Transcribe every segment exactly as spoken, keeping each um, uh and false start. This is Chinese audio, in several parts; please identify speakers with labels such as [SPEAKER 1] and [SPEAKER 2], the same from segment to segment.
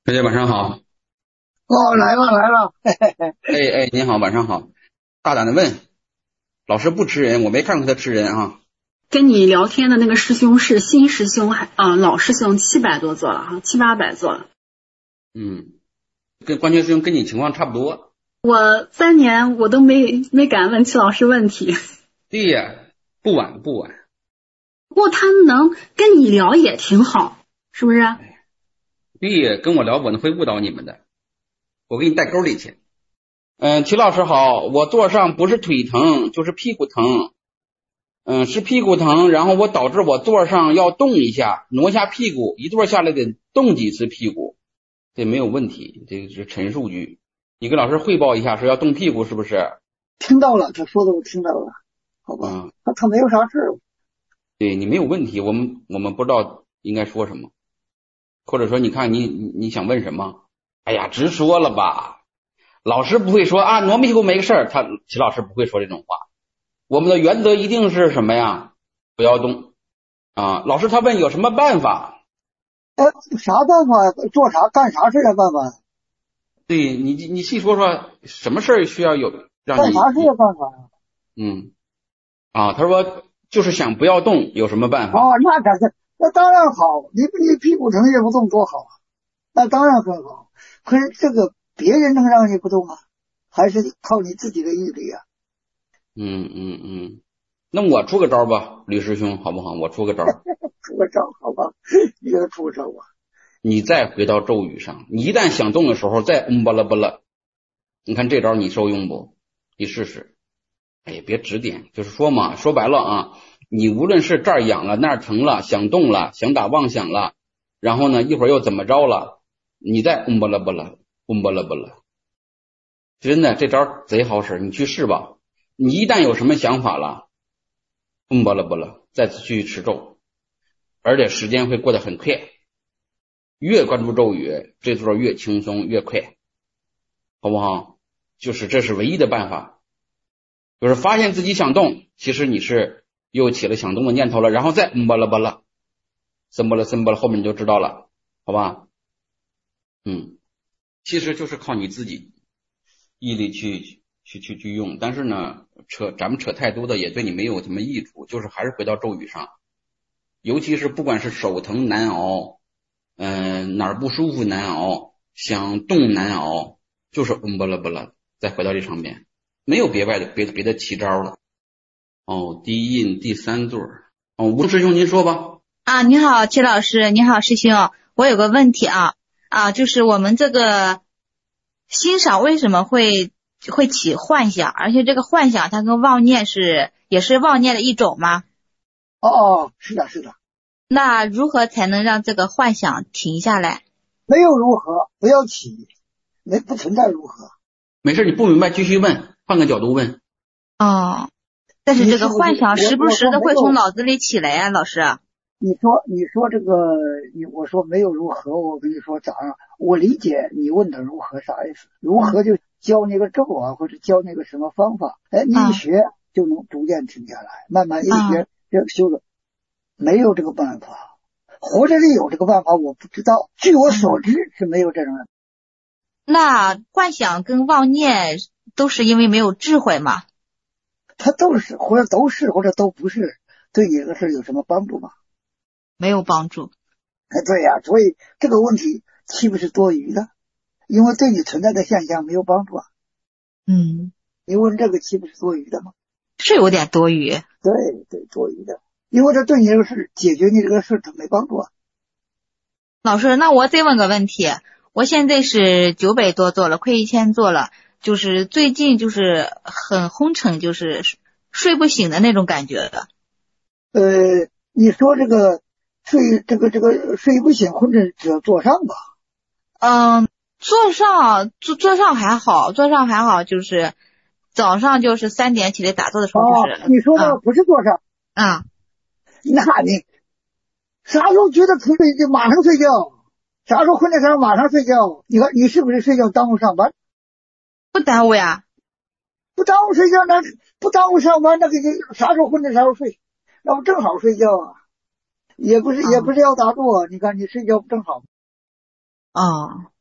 [SPEAKER 1] 师姐晚上好。
[SPEAKER 2] 哦，来了来了，嘿嘿嘿。
[SPEAKER 1] 哎哎，您好，晚上好。大胆的问，老师不吃人，我没看过他吃人啊。
[SPEAKER 3] 跟你聊天的那个师兄是新师兄还啊、呃、老师兄七百多座了哈，七八百座了。
[SPEAKER 1] 嗯，跟关键师兄跟你情况差不多。
[SPEAKER 3] 我三年我都没没敢问齐老师问题。
[SPEAKER 1] 对呀，不晚不晚。
[SPEAKER 3] 不过他能跟你聊也挺好，是不是？
[SPEAKER 1] 对呀，跟我聊我能会误导你们的，我给你带沟里去。嗯，齐老师好，我坐上不是腿疼就是屁股疼。嗯，是屁股疼，然后我导致我座上要动一下，挪一下屁股，一坐下来得动几次屁股，这没有问题，这个是陈述句。你跟老师汇报一下，说要动屁股是不是？
[SPEAKER 2] 听到了，他说的我听到了，好吧？
[SPEAKER 1] 嗯，
[SPEAKER 2] 他他没有啥事。
[SPEAKER 1] 对你没有问题，我们我们不知道应该说什么，或者说你看你你你想问什么？哎呀，直说了吧，老师不会说啊挪屁股没个事儿，他齐老师不会说这种话。我们的原则一定是什么呀？不要动啊！老师他问有什么办法？
[SPEAKER 2] 哎，啥办法？做啥干啥事儿的办法？
[SPEAKER 1] 对你你细说说什么事儿需要有让你
[SPEAKER 2] 干啥事的办法呀？
[SPEAKER 1] 嗯啊，他说就是想不要动，有什么办法？
[SPEAKER 2] 哦，那感觉那当然好，你你屁股疼也不动多好啊，那当然很好。可是这个别人能让你不动啊，还是靠你自己的毅力啊。
[SPEAKER 1] 嗯嗯嗯，那我出个招吧，吕师兄好不好？我出个招。
[SPEAKER 2] 出个招好吧，你给他出个招吧。
[SPEAKER 1] 你再回到咒语上，你一旦想动的时候再嗯巴拉巴拉，你看这招你受用不？你试试。哎呀，别指点，就是说嘛，说白了啊，你无论是这儿痒了那儿疼了，想动了，想打妄想了，然后呢一会儿又怎么着了，你再嗯巴拉巴拉，嗯巴拉巴拉，真的这招贼好使，你去试吧。你一旦有什么想法了，嗯巴拉巴拉，再次去持咒，而且时间会过得很快。越关注咒语，这座越轻松越快，好不好？就是这是唯一的办法，就是发现自己想动，其实你是又起了想动的念头了，然后再嗯巴拉巴拉，森巴拉森巴拉，后面你就知道了，好吧？嗯，其实就是靠你自己毅力去去去去用，但是呢，扯咱们扯太多的也对你没有什么益处，就是还是回到咒语上，尤其是不管是手疼难熬。嗯，哪儿不舒服难熬，想动难熬，就是嗯巴拉巴拉，再回到这上面，没有别外的别的别的奇招了。哦，第一印第三对儿。哦，吴师兄您说吧。
[SPEAKER 4] 啊，你好，齐老师，你好，师兄，我有个问题啊啊，就是我们这个欣赏为什么会会起幻想，而且这个幻想它跟妄念是也是妄念的一种吗？
[SPEAKER 2] 哦哦，是的，是的。
[SPEAKER 4] 那如何才能让这个幻想停下来？
[SPEAKER 2] 没有如何，不要起，没不存在如何。
[SPEAKER 1] 没事，你不明白继续问，换个角度问。
[SPEAKER 4] 哦，但是这个幻想时不时的会从脑子里起来啊，老师。
[SPEAKER 2] 你说你说这个，你我说没有如何，我跟你说咋样？我理解你问的如何啥意思？如何就教那个咒啊，或者教那个什么方法？哎，你一学就能逐渐停下来，慢慢一学这修了。没有这个办法，或者是有这个办法，我不知道。据我所知是没有这种。
[SPEAKER 4] 那幻想跟妄念都是因为没有智慧吗？
[SPEAKER 2] 它都是，或者都是，或者都不是，对你的事有什么帮助吗？
[SPEAKER 4] 没有帮助。
[SPEAKER 2] 哎，对呀、啊，所以这个问题岂不是多余的？因为对你存在的现象没有帮助啊。
[SPEAKER 4] 嗯，
[SPEAKER 2] 你问这个岂不是多余的吗？
[SPEAKER 4] 是有点多余。
[SPEAKER 2] 对对，多余的。因为这对你这个事解决你这个事它没帮助啊。
[SPEAKER 4] 老师，那我再问个问题，我现在是九百多座了，快一千座了，就是最近就是很昏沉，就是睡不醒的那种感觉的。
[SPEAKER 2] 呃，你说这个睡这个这个睡不醒昏沉只要坐上吧？
[SPEAKER 4] 嗯，坐上坐坐上还好，坐上还好，就是早上就是三点起来打坐的时候就是。
[SPEAKER 2] 哦，你说的不是坐上。
[SPEAKER 4] 啊。
[SPEAKER 2] 那你啥时候觉得瞌睡就马上睡觉，啥时候昏的时候马上睡觉？你看你是不是睡觉耽误上班？
[SPEAKER 4] 不耽误呀，
[SPEAKER 2] 不耽误睡觉，那不耽误上班，那个就啥时候昏的啥时候睡，那不正好睡觉啊？也不是、哦、也不是要打坐，你看你睡觉不正好？
[SPEAKER 4] 哦，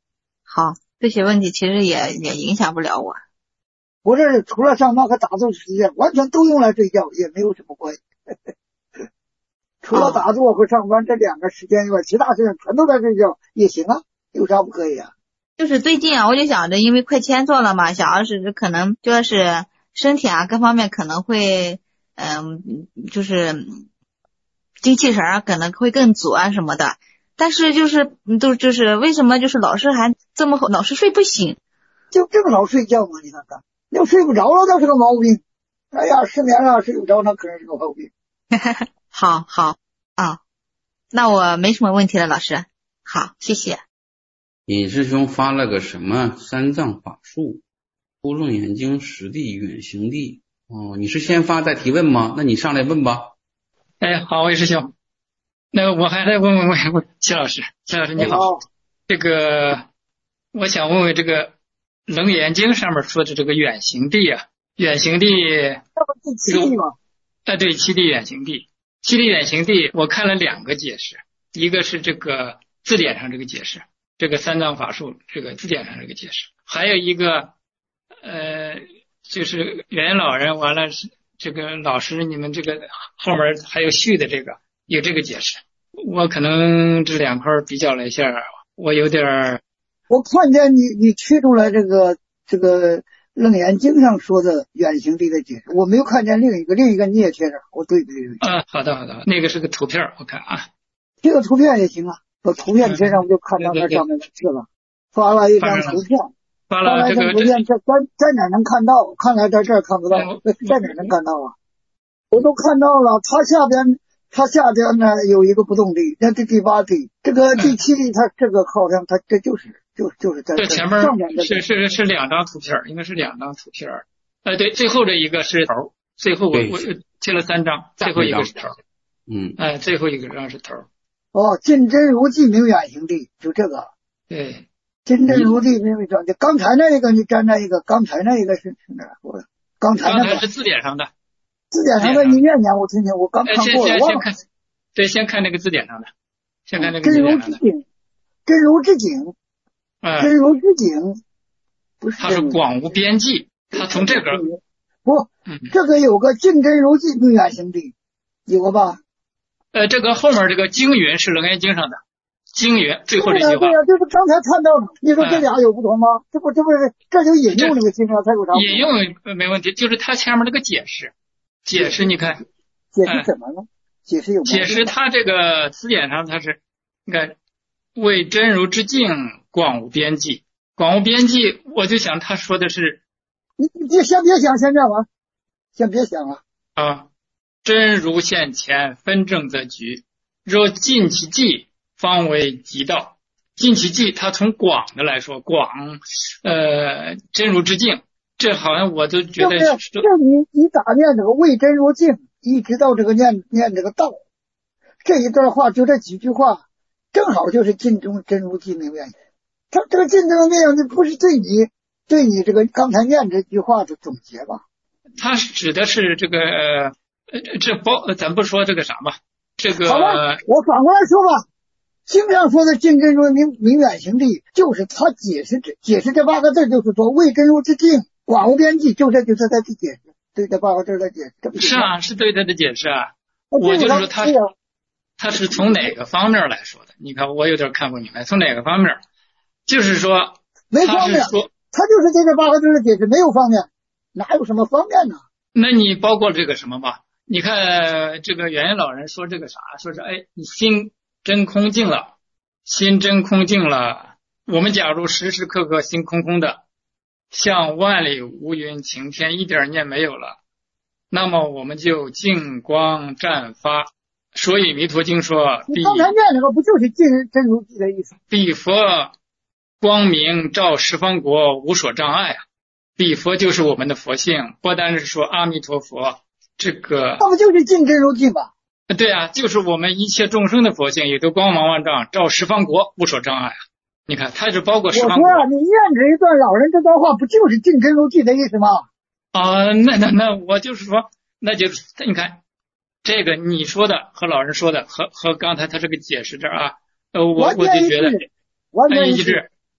[SPEAKER 4] 好，这些问题其实也也影响不了我。
[SPEAKER 2] 我这是除了上班和打坐时间，完全都用来睡觉，也没有什么关系。除了打坐和上班这两个时间以外，其他时间全都在睡觉也行啊，有啥不可以啊？
[SPEAKER 4] 就是最近啊，我就想着，因为快签做了嘛，想要是可能就是身体啊各方面可能会，嗯，就是精气神啊可能会更足啊什么的。但是就是都就是为什么就是老是还这么老是睡不醒？
[SPEAKER 2] 就正好睡觉嘛，你看看，要睡不着了那是个毛病。哎呀，失眠了睡不着那可能是个毛病。
[SPEAKER 4] 好好啊，那我没什么问题了，老师。好，谢谢。
[SPEAKER 1] 尹师兄发了个什么三藏法术，出楞严经实地远行地。哦，你是先发再提问吗？那你上来问吧。
[SPEAKER 5] 哎，好，魏师兄。那我还再问问问问齐老师，齐老师你好。
[SPEAKER 2] 哦、
[SPEAKER 5] 这个我想问问这个楞严经上面说的这个远行地啊，远行地
[SPEAKER 2] 这不第七地吗？
[SPEAKER 5] 哎，对，七地远行地。七地远行地我看了两个解释，一个是这个字典上这个解释，这个三藏法术这个字典上这个解释，还有一个呃就是元老人完了是这个老师你们这个后面还有续的这个有这个解释。我可能这两块比较了一下，我有点
[SPEAKER 2] 我看见你你取出来这个这个楞严经上说的远行地的解释，我没有看见另一个另一个你也贴上，我对比对比。
[SPEAKER 5] 啊，好的好的，那个是个图片，我看啊，
[SPEAKER 2] 这个图片也行啊，把图片贴上就看到那上面的字了。发了一张图片，
[SPEAKER 5] 发了这个
[SPEAKER 2] 图片在在在哪能看到？看来在这儿看不到，在哪能看到啊？我都看到了，它下边它下边呢有一个不动地，那这第八地，这个第七地，它这个好像它这就是就就是在
[SPEAKER 5] 这前面
[SPEAKER 2] 上面
[SPEAKER 5] 是是是两张图片，应该是两张图片。呃，对，最后这一个是头，最后我我贴了三张，最后一个是头。
[SPEAKER 1] 嗯，
[SPEAKER 5] 哎，最后一个张是头。
[SPEAKER 2] 哦，尽真如寂明远行地，就这个。
[SPEAKER 5] 对。
[SPEAKER 2] 尽真如寂明远行地，刚才那个你站那一个，刚才那一个是是哪儿？我刚才那个。
[SPEAKER 5] 刚才是字典上的。
[SPEAKER 2] 字典上的你念念，我听听，我刚看过了。
[SPEAKER 5] 先先看，对，先看那个字典上的，先看那个字典上的。
[SPEAKER 2] 真如之境，
[SPEAKER 5] 嗯，
[SPEAKER 2] 真如之境，不是。
[SPEAKER 5] 它是广无边际，它从这个
[SPEAKER 2] 不，这个有个尽真如寂明远行地，有个吧？
[SPEAKER 5] 呃，这个后面这个经云是楞严经上的，经云最后这句话。
[SPEAKER 2] 对呀，这不刚才看到的，你说这俩有不同吗？这不这不是这就引用那个经上才有啥？
[SPEAKER 5] 引用没问题，就是它前面这个解释。解释你看，
[SPEAKER 2] 解释怎么了？解释有
[SPEAKER 5] 解释它这个词典上它是，你看为真如之境广无边际，广无边际，我就想他说的是，
[SPEAKER 2] 你你先别想，先念完，先别想了
[SPEAKER 5] 啊。真如现前，分正则局，若尽其际，方为极道。尽其际，它从广的来说，广呃真如之境。这好像我都觉得
[SPEAKER 2] 是这你你咋念这个为真如境，一直到这个念念这个道，这一段话就这几句话，正好就是尽中真如寂明远。他这个尽真如寂明，不是对你对你这个刚才念这句话的总结吧？
[SPEAKER 5] 他指的是这个呃这包咱不说这个啥吧，这个
[SPEAKER 2] 好了，我反过来说吧，经上说的尽真如明明远行地，就是他解释这解释这八个字，就是说为真如之境。广无边际，就这就是他的解释，对这八个字的解释。
[SPEAKER 5] 是啊，是对他的解释啊。我就是说他，他是从哪个方面来说的？你看，我有点看不明白，从哪个方面？就是说，
[SPEAKER 2] 没方面，他就是这个八个字的解释，没有方面，哪有什么方面呢？
[SPEAKER 5] 那你包括这个什么吧？你看这个圆圆老人说这个啥？说是哎，你心真空净了，心真空净了。我们假如时时刻刻心空空的。像万里无云晴天，一点念没有了，那么我们就净光绽发。所以弥陀经说，
[SPEAKER 2] 你刚才念那个不就是尽真如寂的意思？
[SPEAKER 5] 彼佛光明照十方国，无所障碍啊！彼佛就是我们的佛性，不单是说阿弥陀佛，这个
[SPEAKER 2] 那不就是尽真如寂吗？
[SPEAKER 5] 对啊，就是我们一切众生的佛性，也都光芒万丈，照十方国，无所障碍啊！你看，它是包括十方国。
[SPEAKER 2] 我说啊，你念这一段老人这段话，不就是尽真如寂的意思吗？
[SPEAKER 5] 啊，那那那我就是说，那就你看，这个你说的和老人说的和和刚才他这个解释这啊，呃，我我就觉得
[SPEAKER 2] 完全一致，
[SPEAKER 5] 一致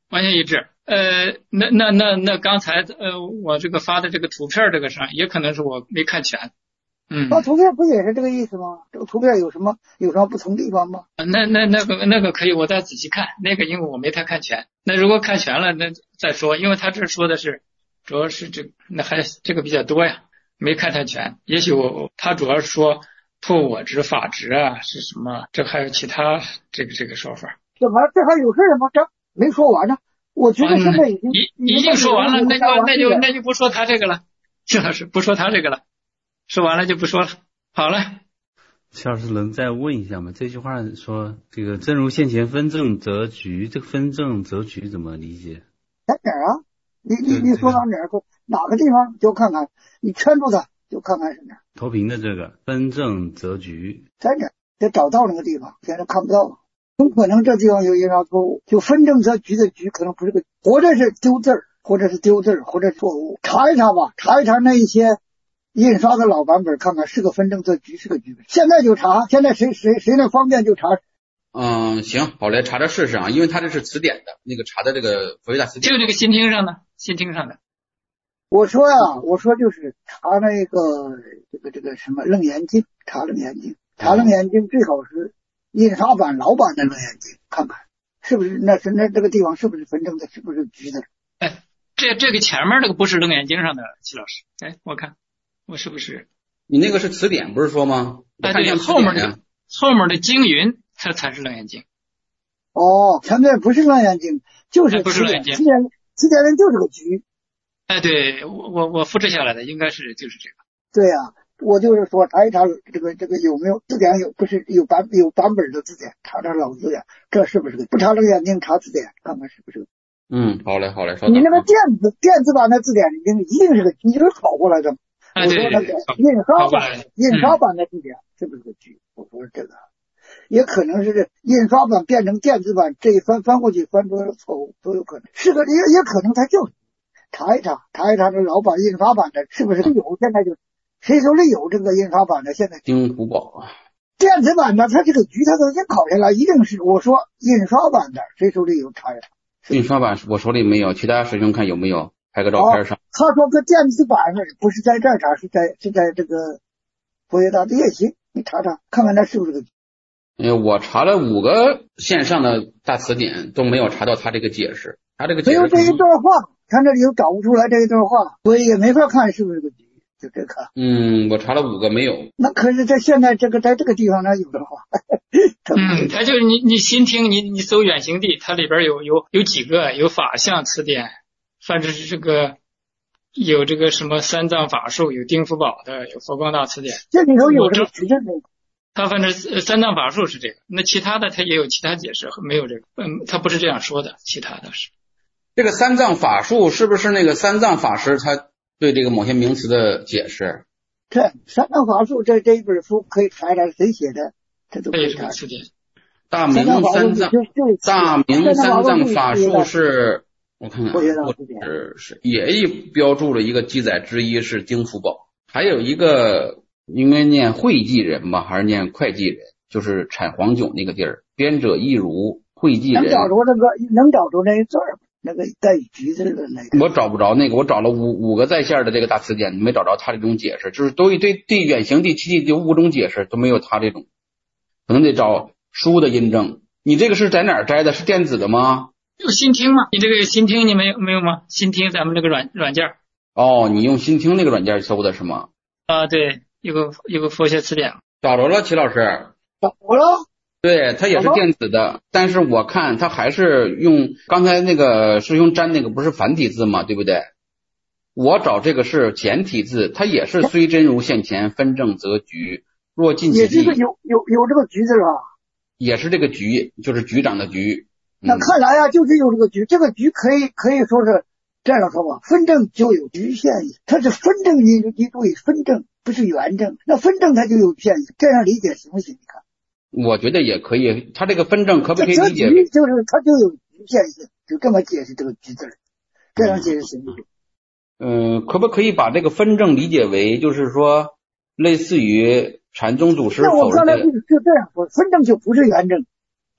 [SPEAKER 5] 完全一致。呃，那那那那刚才呃我这个发的这个图片这个上，也可能是我没看全。嗯，
[SPEAKER 2] 那图片不也是这个意思吗？这个图片有什么有什么不同地方吗？
[SPEAKER 5] 那那那个那个可以，我再仔细看。那个因为我没太看全，那如果看全了，那再说。因为他这说的是，主要是这那还这个比较多呀，没看太全。也许我他主要是说破我执法执啊是什么？这还有其他这个这个说法。
[SPEAKER 2] 怎么这还有事吗？这没说完呢。我觉得现在已经、
[SPEAKER 5] 嗯、已已经说完了，那就那就那就不说他这个了，谢老师不说他这个了，说完了就不说了。好了，
[SPEAKER 6] 谢老师能再问一下吗？这句话说这个正如现前分正则局，这个分正则局怎么理解？
[SPEAKER 2] 在哪儿啊？你你你说到哪儿？说哪个地方就看看，你圈住它就看看是哪儿。
[SPEAKER 6] 投屏的这个分正则局
[SPEAKER 2] 在哪儿？得找到那个地方，现在看不到。有可能这地方有印刷错误，就分正则局的局可能不是个，或者是丢字儿，或者是丢字儿，或者是错误。查一查吧，查一查那一些印刷的老版本，看看是个分正则局是个局。现在就查，现在谁谁谁能方便就查。
[SPEAKER 1] 嗯，行，好嘞，查查试试啊，因为他这是词典的，那个查的这个佛学大词典，
[SPEAKER 5] 就这个新听上的，新听上的。
[SPEAKER 2] 我说呀，我说就是查那个这个这个什么楞严经，查楞严经，查楞严经最好是印刷版老版的楞严经，看看是不是那是那这个地方是不是分正的，是不是局的？
[SPEAKER 5] 哎，这这个前面这个不是楞严经上的，齐老师，哎，我看我是不是？
[SPEAKER 1] 你那个是词典不是说吗？
[SPEAKER 5] 哎，对，后面的后面的经云它才是楞严经。
[SPEAKER 2] 哦，前面不是楞严经，就是
[SPEAKER 5] 不是楞严经，
[SPEAKER 2] 词典词典人就是个局。
[SPEAKER 5] 哎，对我我我复制下来的应该是就是这个。
[SPEAKER 2] 对呀、啊，我就是说查一查这个这个有没有字典有不是有版有版本的字典，查查老字典，这是不是个？不查楞严经查字典，看看是不是个。
[SPEAKER 1] 嗯，好嘞好嘞，稍等。
[SPEAKER 2] 你那个电子电子版的字典已经一定是个，你就是拷过来的。
[SPEAKER 5] 哎、
[SPEAKER 2] 我说那个印刷版印刷版的字典是不是个局？我说这个。也可能是印刷版变成电子版，这一翻翻过去翻出来的错误都有可能，是个也也可能它就是查一查查一查这老版印刷版的是不是有，现在就谁手里有这个印刷版的，现在
[SPEAKER 1] 丁福宝
[SPEAKER 2] 电子版的它这个局它都已经考下来，一定是我说印刷版的谁手里有查一查。
[SPEAKER 1] 印刷版我手里没有，其他师兄看有没有拍个照片上。
[SPEAKER 2] 哦、他说个电子版不是在这儿查，是在是在这个佛学大的也行，你查查看看那是不是个局。
[SPEAKER 1] 呃，我查了五个线上的大词典都没有查到他这个解释，他这个解释
[SPEAKER 2] 没有这一段话，他这里又找不出来这一段话，所以也没法看是不是个局，就这个。
[SPEAKER 1] 嗯，我查了五个没有。
[SPEAKER 2] 那可是在现在这个在这个地方呢有的话。
[SPEAKER 5] 嗯，他就是你你新听你你搜远行地，它里边有有有几个有法相词典，反正是这个有这个什么三藏法术，有丁福宝的，有佛光大词典。
[SPEAKER 2] 这里头有这个局的那个。
[SPEAKER 5] 他反正三藏法术是这个，那其他的他也有其他解释，没有这个，嗯，他不是这样说的，其他的是。
[SPEAKER 1] 这个三藏法术是不是那个三藏法师他对这个某些名词的解释？
[SPEAKER 2] 这三藏法术这这一本书可以查一查谁写的，这都可以查。
[SPEAKER 1] 大明三藏，大明三藏法术是，我看看，是是也一标注了一个记载之一是丁福宝，还有一个。应该念会稽人吧，还是念会稽人？就是产黄酒那个地儿，编者一如会稽人。
[SPEAKER 2] 能找着那个，能找着那个字儿，那个带橘子的那个。
[SPEAKER 1] 我找不着那个，我找了五五个在线的这个大词典，没找着他这种解释，就是都对对远行地、七地地五种解释都没有他这种，可能得找书的印证。你这个是在哪儿摘的？是电子的吗？
[SPEAKER 5] 有新听吗？你这个新听你没有没有吗？新听咱们这个软软件。
[SPEAKER 1] 哦，你用新听那个软件搜的是吗？
[SPEAKER 5] 啊，对。有个有个佛学词典，
[SPEAKER 1] 找着了，齐老师。
[SPEAKER 2] 找着了。
[SPEAKER 1] 对，它也是电子的，但是我看它还是用刚才那个师兄粘那个不是繁体字嘛，对不对？我找这个是简体字，它也是虽真如现前，分正则局，若尽其地。
[SPEAKER 2] 也是有有有这个局字吧？
[SPEAKER 1] 也是这个局，就是局长的局。
[SPEAKER 2] 嗯、那看来呀，就是有这个局，这个局可以可以说是这样说吧，分正就有局限，它是分正，你你注意分正。不是圆正，那分正它就有限，这样理解行不行？你看，
[SPEAKER 1] 我觉得也可以。它这个分正可不可以理解？
[SPEAKER 2] 就是它就有局限性，就这么解释这个局字，这样解释行不行？
[SPEAKER 1] 嗯、呃，可不可以把这个分正理解为，就是说，类似于禅宗祖师否认的？
[SPEAKER 2] 那我刚才就这样说，分正就不是圆正，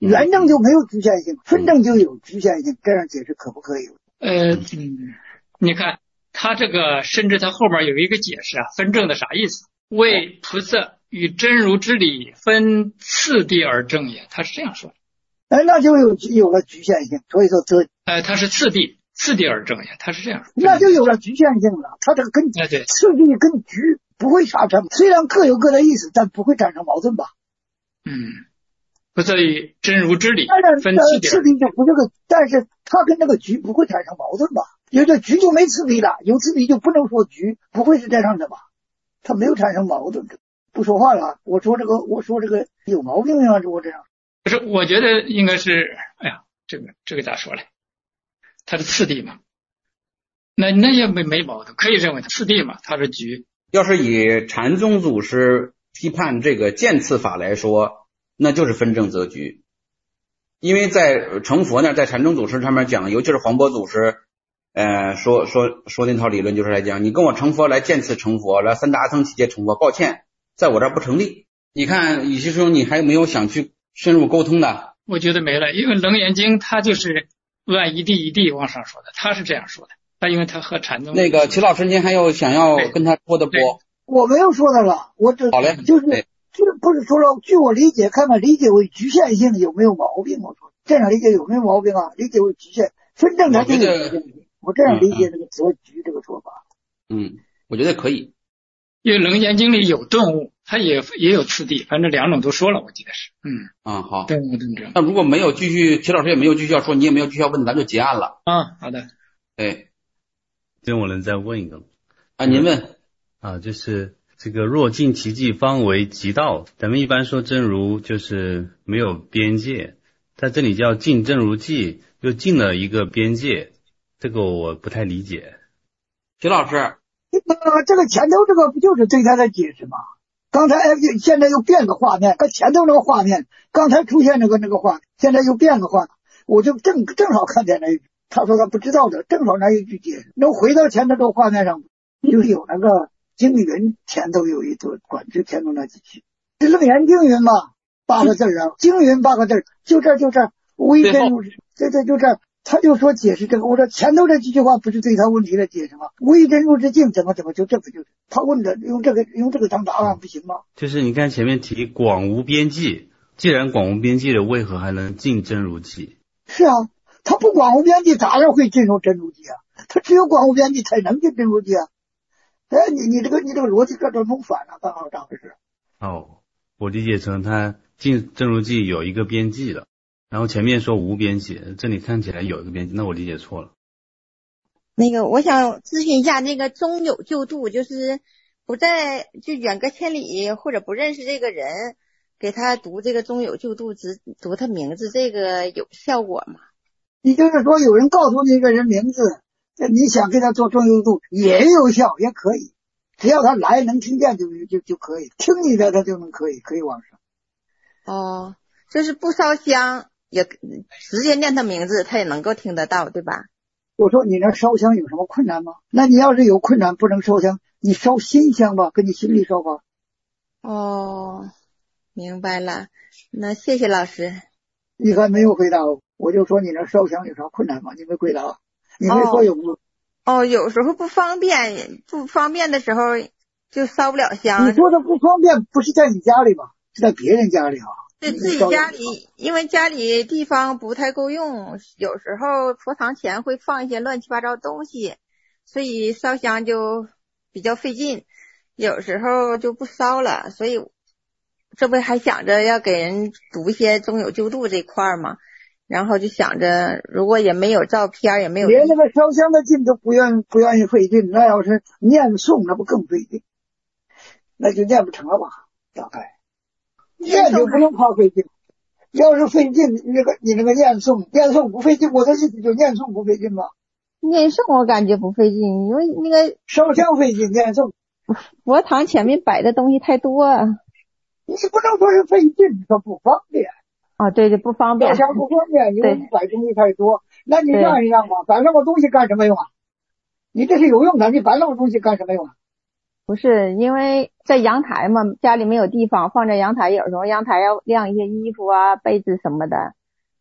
[SPEAKER 2] 原证就没有局限性，分证就有局限性，这样解释可不可以？
[SPEAKER 5] 呃，嗯，你看他这个，甚至他后面有一个解释啊，分证的啥意思？为菩萨与真如之理分次第而证也，他是这样说的。
[SPEAKER 2] 哎，那就有有了局限性，所以说则
[SPEAKER 5] 呃，他是次第次第而证也，他是这样说。
[SPEAKER 2] 那就有了局限性了，他这个跟
[SPEAKER 5] 哎对
[SPEAKER 2] 次第跟局不会产生，虽然各有各的意思，但不会产生矛盾吧？
[SPEAKER 5] 嗯，菩萨与真如之理
[SPEAKER 2] 当然，
[SPEAKER 5] 分次第而
[SPEAKER 2] 次第就不这个，但是它跟这个局不会产生矛盾吧？有的局就没次第了，有次第就不能说局，不会是这样的吧？它没有产生矛盾，不说话了。我说这个，我说这个有毛病啊，我这样。
[SPEAKER 5] 不是，我觉得应该是，哎呀，这个这个咋说嘞？它是次第嘛，那那也没没矛盾，可以认为它次第嘛，它是局。
[SPEAKER 1] 要是以禅宗祖师批判这个渐次法来说，那就是分证择局。因为在成佛呢，在禅宗祖师上面讲，尤其是黄渤祖师，呃，说说说那套理论就是来讲，你跟我成佛来渐次成佛，来三大阿僧祇劫成佛，抱歉，在我这儿不成立。你看，与其说你还没有想去深入沟通的，
[SPEAKER 5] 我觉得没了，因为《楞严经》它就是按一地一地往上说的，他是这样说的。他因为他和禅宗
[SPEAKER 1] 那个齐老师，您还有想要跟他说的不？
[SPEAKER 2] 我没有说的了，我这
[SPEAKER 1] 好嘞，
[SPEAKER 2] 就是这不是说了，据我理解，看看理解为局限性有没有毛病？我说这样理解有没有毛病啊？理解为局限，分证它就有局限性。我这样理解这个择局这个说法。
[SPEAKER 1] 嗯，我觉得可以。
[SPEAKER 5] 因为《楞严经》里有顿悟，它也也有次第，反正两种都说了，我记得是。嗯
[SPEAKER 1] 啊，好。
[SPEAKER 5] 顿悟顿证。
[SPEAKER 1] 那如果没有继续，齐老师也没有继续要说，你也没有继续要问，咱就结案了。
[SPEAKER 5] 啊，好的。
[SPEAKER 1] 对。
[SPEAKER 6] 这我能再问一个
[SPEAKER 1] 啊，您问
[SPEAKER 6] 啊，就是这个若尽其迹方为极道，咱们一般说真如就是没有边界，在这里叫尽真如迹，又尽了一个边界，这个我不太理解。
[SPEAKER 1] 齐老师，
[SPEAKER 2] 这个这个前头这个不就是对他的解释吗？刚才现在又变个画面，跟前头那个画面，刚才出现那个那个画，现在又变个画，我就正正好看见那一句。他说他不知道的，正好那一句解释，能回到前头这个画面上，就有那个经云前头有一段，管制前头那几句，这楞严经云嘛，八个字啊，经云八个字，就这就这，微真如，对对就这，他就说解释这个，我说前头这几句话不是对他问题的解释吗？微真如之境怎么怎么就这个就是他问的，用这个用这个当答案不行吗？
[SPEAKER 6] 就是你看前面提广无边际，既然广无边际的，为何还能尽真如际？
[SPEAKER 2] 是啊。他不广无边际，咋样会进入真如际啊？他只有广无边际才能进真如际啊！哎，你你这个你这个逻辑搁这弄反了，刚好咋回事？
[SPEAKER 6] 哦，我理解成他进真如际有一个边际的，然后前面说无边际，这里看起来有一个边际，那我理解错了。
[SPEAKER 7] 那个，我想咨询一下，那个中有救度，就是不在就远隔千里或者不认识这个人，给他读这个中有救度，只读他名字，这个有效果吗？
[SPEAKER 2] 你就是说有人告诉你一个人名字，你想给他做中有度也有效，也可以，只要他来能听见就就就可以，听你的他就能可以可以往上。
[SPEAKER 7] 哦，就是不烧香也直接念他名字，他也能够听得到，对吧？
[SPEAKER 2] 我说你那烧香有什么困难吗？那你要是有困难不能烧香，你烧心香吧，跟你心里烧吧。
[SPEAKER 7] 哦，明白了，那谢谢老师。
[SPEAKER 2] 你还没有回答我。我就说你那烧香有啥困难吗？你没回答，你没说有没有？
[SPEAKER 7] 哦，有时候不方便，不方便的时候就烧不了香。
[SPEAKER 2] 你说的不方便，不是在你家里吧？是在别人家里啊？
[SPEAKER 7] 对自己家里，因为家里地方不太够用，有时候佛堂前会放一些乱七八糟东西，所以烧香就比较费劲，有时候就不烧了。所以这不还想着要给人读一些中有救度这块吗？然后就想着，如果也没有照片，也没有
[SPEAKER 2] 连那个烧香的劲都不愿不愿意费劲，那要是念诵，那不更费劲？那就念不成了吧？大概念就不用怕费劲。要是费劲，你那个你那个念诵，念诵不费劲，我的意思就念诵不费劲吗？
[SPEAKER 7] 念诵我感觉不费劲，因为那个
[SPEAKER 2] 烧香费劲，念诵
[SPEAKER 7] 佛堂前面摆的东西太多啊。
[SPEAKER 2] 你不能说是费劲，你说不方便。
[SPEAKER 7] 啊、哦，对对，不方便，
[SPEAKER 2] 烧香不方便，因为你摆东西太多。那你让一让吧，摆那么东西干什么用啊？你这是有用的，你摆那么东西干什么用啊？
[SPEAKER 7] 不是，因为在阳台嘛，家里没有地方放在阳台，有时候阳台要晾一些衣服啊、被子什么的，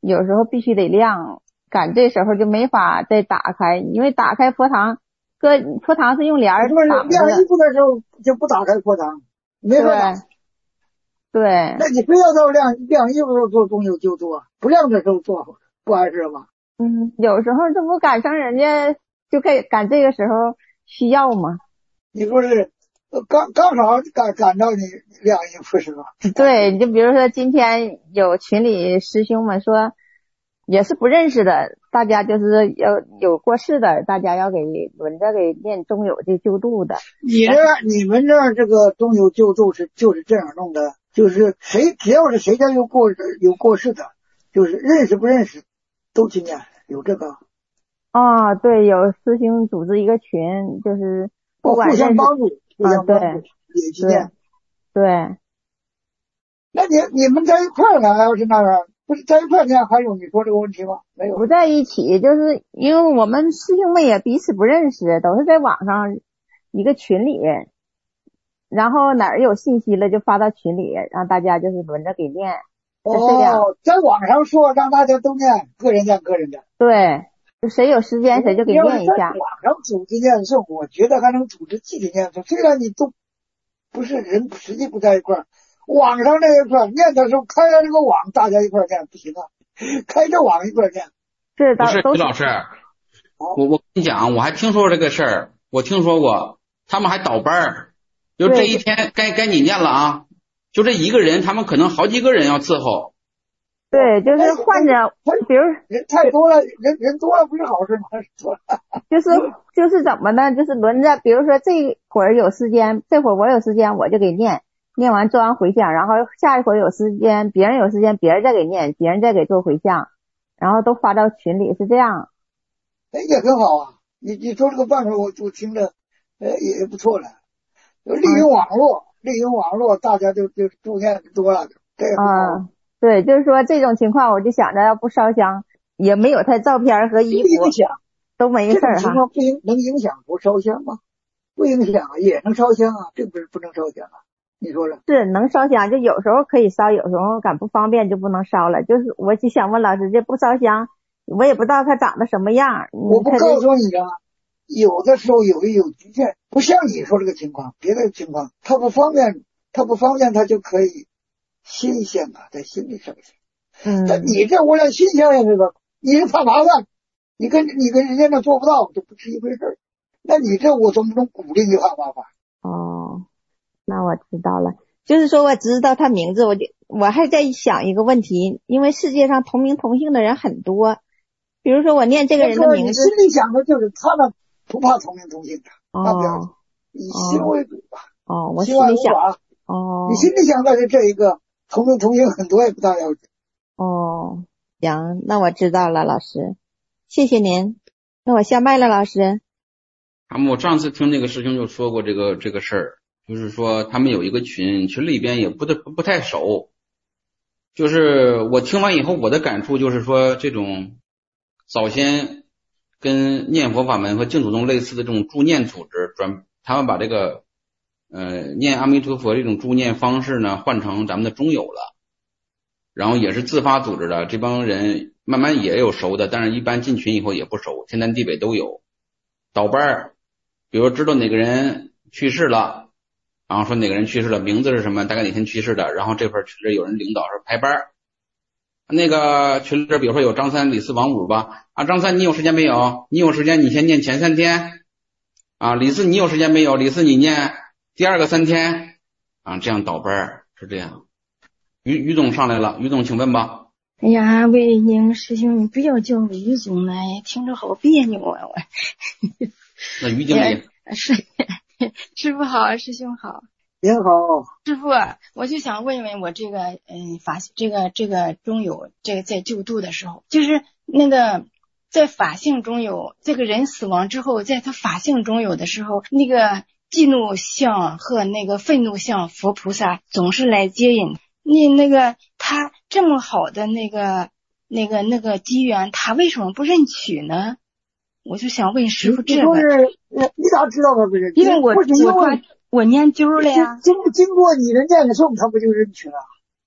[SPEAKER 7] 有时候必须得亮，赶这时候就没法再打开，因为打开佛堂，搁佛堂是用帘儿挡着的。
[SPEAKER 2] 晾衣服的时候就不打开佛堂，没法打。
[SPEAKER 7] 对。
[SPEAKER 2] 那你非要到晾晾衣服的时候做中有就做，不晾的时候做，不碍事吗？
[SPEAKER 7] 嗯，有时候这不赶上人家就该赶这个时候需要吗？
[SPEAKER 2] 你说是刚刚好赶赶到你晾衣服是吧？
[SPEAKER 7] 对，就比如说今天有群里师兄们说，也是不认识的，大家就是要有过世的，大家要给轮着给念中有这救度的。
[SPEAKER 2] 你这你们这这个中有救度是就是这样弄的，就是谁只要是谁家有过有过世的，就是认识不认识都去念，有这个。
[SPEAKER 7] 啊，对，有师兄组织一个群，就是不管
[SPEAKER 2] 互相帮助，互相帮助，
[SPEAKER 7] 啊、
[SPEAKER 2] 也去念。
[SPEAKER 7] 对。
[SPEAKER 2] 那你你们在一块儿呢，要是那样，不是在一块儿念，还有你说这个问题吗？没有。
[SPEAKER 7] 不在一起，就是因为我们师兄们也彼此不认识，都是在网上一个群里，然后哪儿有信息了就发到群里，让大家就是轮着给念。
[SPEAKER 2] 哦，在网上说让大家都念，个人念个人的。
[SPEAKER 7] 对，就谁有时间谁就给念一下。
[SPEAKER 2] 在网上组织念诵，我觉得还能组织集体念诵，虽然你都不是人，实际不在一块儿。网上那一块念的时候开了这个网，大家一块念不行啊，开着网一块念。
[SPEAKER 7] 是
[SPEAKER 1] 不是徐老师，我我跟你讲，我还听说过这个事儿，我听说过，他们还倒班儿，就这一天该该你念了啊，就这一个人，他们可能好几个人要伺候。
[SPEAKER 7] 对，就是换着，比如
[SPEAKER 2] 人太多了，人人多了不是好事吗？
[SPEAKER 7] 就是就是怎么呢？就是轮着，比如说这会儿有时间，这会儿我有时间我就给念。念完做完回向，然后下一回有时间，别人有时间，别人再给念，别人再给做回向，然后都发到群里，是这样。
[SPEAKER 2] 哎，也很好啊！你你说这个办法，我我听着，呃，也不错了。利用网络，利用网络，大家就就助念多了，这也很好。
[SPEAKER 7] 啊，对，就是说这种情况，我就想着要不烧香，也没有他照片和衣服，
[SPEAKER 2] 影响
[SPEAKER 7] 都没事儿哈。
[SPEAKER 2] 情况不影能影响不烧香吗？不影响啊，也能烧香啊，这不是不能烧香啊。你说了
[SPEAKER 7] 是能烧香，就有时候可以烧，有时候赶不方便就不能烧了。就是我就想问老师，这不烧香，我也不知道它长得什么样。
[SPEAKER 2] 我不告诉你啊，有的时候有有局限，不像你说这个情况，别的情况它不方便，它不方便，它就可以新鲜啊，在心里烧香。
[SPEAKER 7] 嗯，
[SPEAKER 2] 但你这我连新鲜也知道，你是怕麻烦，你跟你跟人家那做不到，这不是一回事。那你这我总不能鼓励你怕麻烦。
[SPEAKER 7] 哦。那我知道了，就是说我知道他名字，我就我还在想一个问题，因为世界上同名同姓的人很多，比如说我念这个人的名字，
[SPEAKER 2] 你心里想的就是他们不怕同名同姓的，
[SPEAKER 7] 哦，
[SPEAKER 2] 以心为主吧。
[SPEAKER 7] 哦，我心里想，哦，
[SPEAKER 2] 你心里想的是这一个同名同姓很多也不大要紧。
[SPEAKER 7] 哦，行，那我知道了，老师，谢谢您。那我下麦了，老师。
[SPEAKER 1] 他们我上次听那个师兄就说过这个这个事儿。就是说他们有一个群，群里边也不不不太熟，就是我听完以后我的感触就是说，这种早先跟念佛法门和净土宗类似的这种助念组织，转他们把这个呃念阿弥陀佛这种助念方式呢换成咱们的中有了，然后也是自发组织的，这帮人慢慢也有熟的，但是一般进群以后也不熟，天南地北都有倒班儿，比如知道哪个人去世了，然后说哪个人去世了，名字是什么，大概哪天去世的，然后这块群里有人领导说排班，那个群里比如说有张三李四王五吧，啊张三你有时间没有？你有时间你先念前三天啊，李四你有时间没有？李四你念第二个三天啊，这样倒班是这样。于于总上来了，于总请问吧。
[SPEAKER 8] 哎呀，魏宁师兄，你不要叫我于总了，听着好别扭啊！我
[SPEAKER 1] 那于经理
[SPEAKER 8] 是师傅好，师兄好，
[SPEAKER 2] 您好，
[SPEAKER 8] 师傅，我就想问问我这个嗯法这个这个中有这个在救度的时候，就是那个在法性中有这个人死亡之后，在他法性中有的时候，那个嫉怒相和那个愤怒相佛菩萨总是来接引。你那个他这么好的那个那个那个机缘，他为什么不认取呢？我就想问师傅这个。
[SPEAKER 2] 你咋知道他不认？
[SPEAKER 8] 因为我我我念揪了呀。
[SPEAKER 2] 经经过你的念诵，他不就认取了？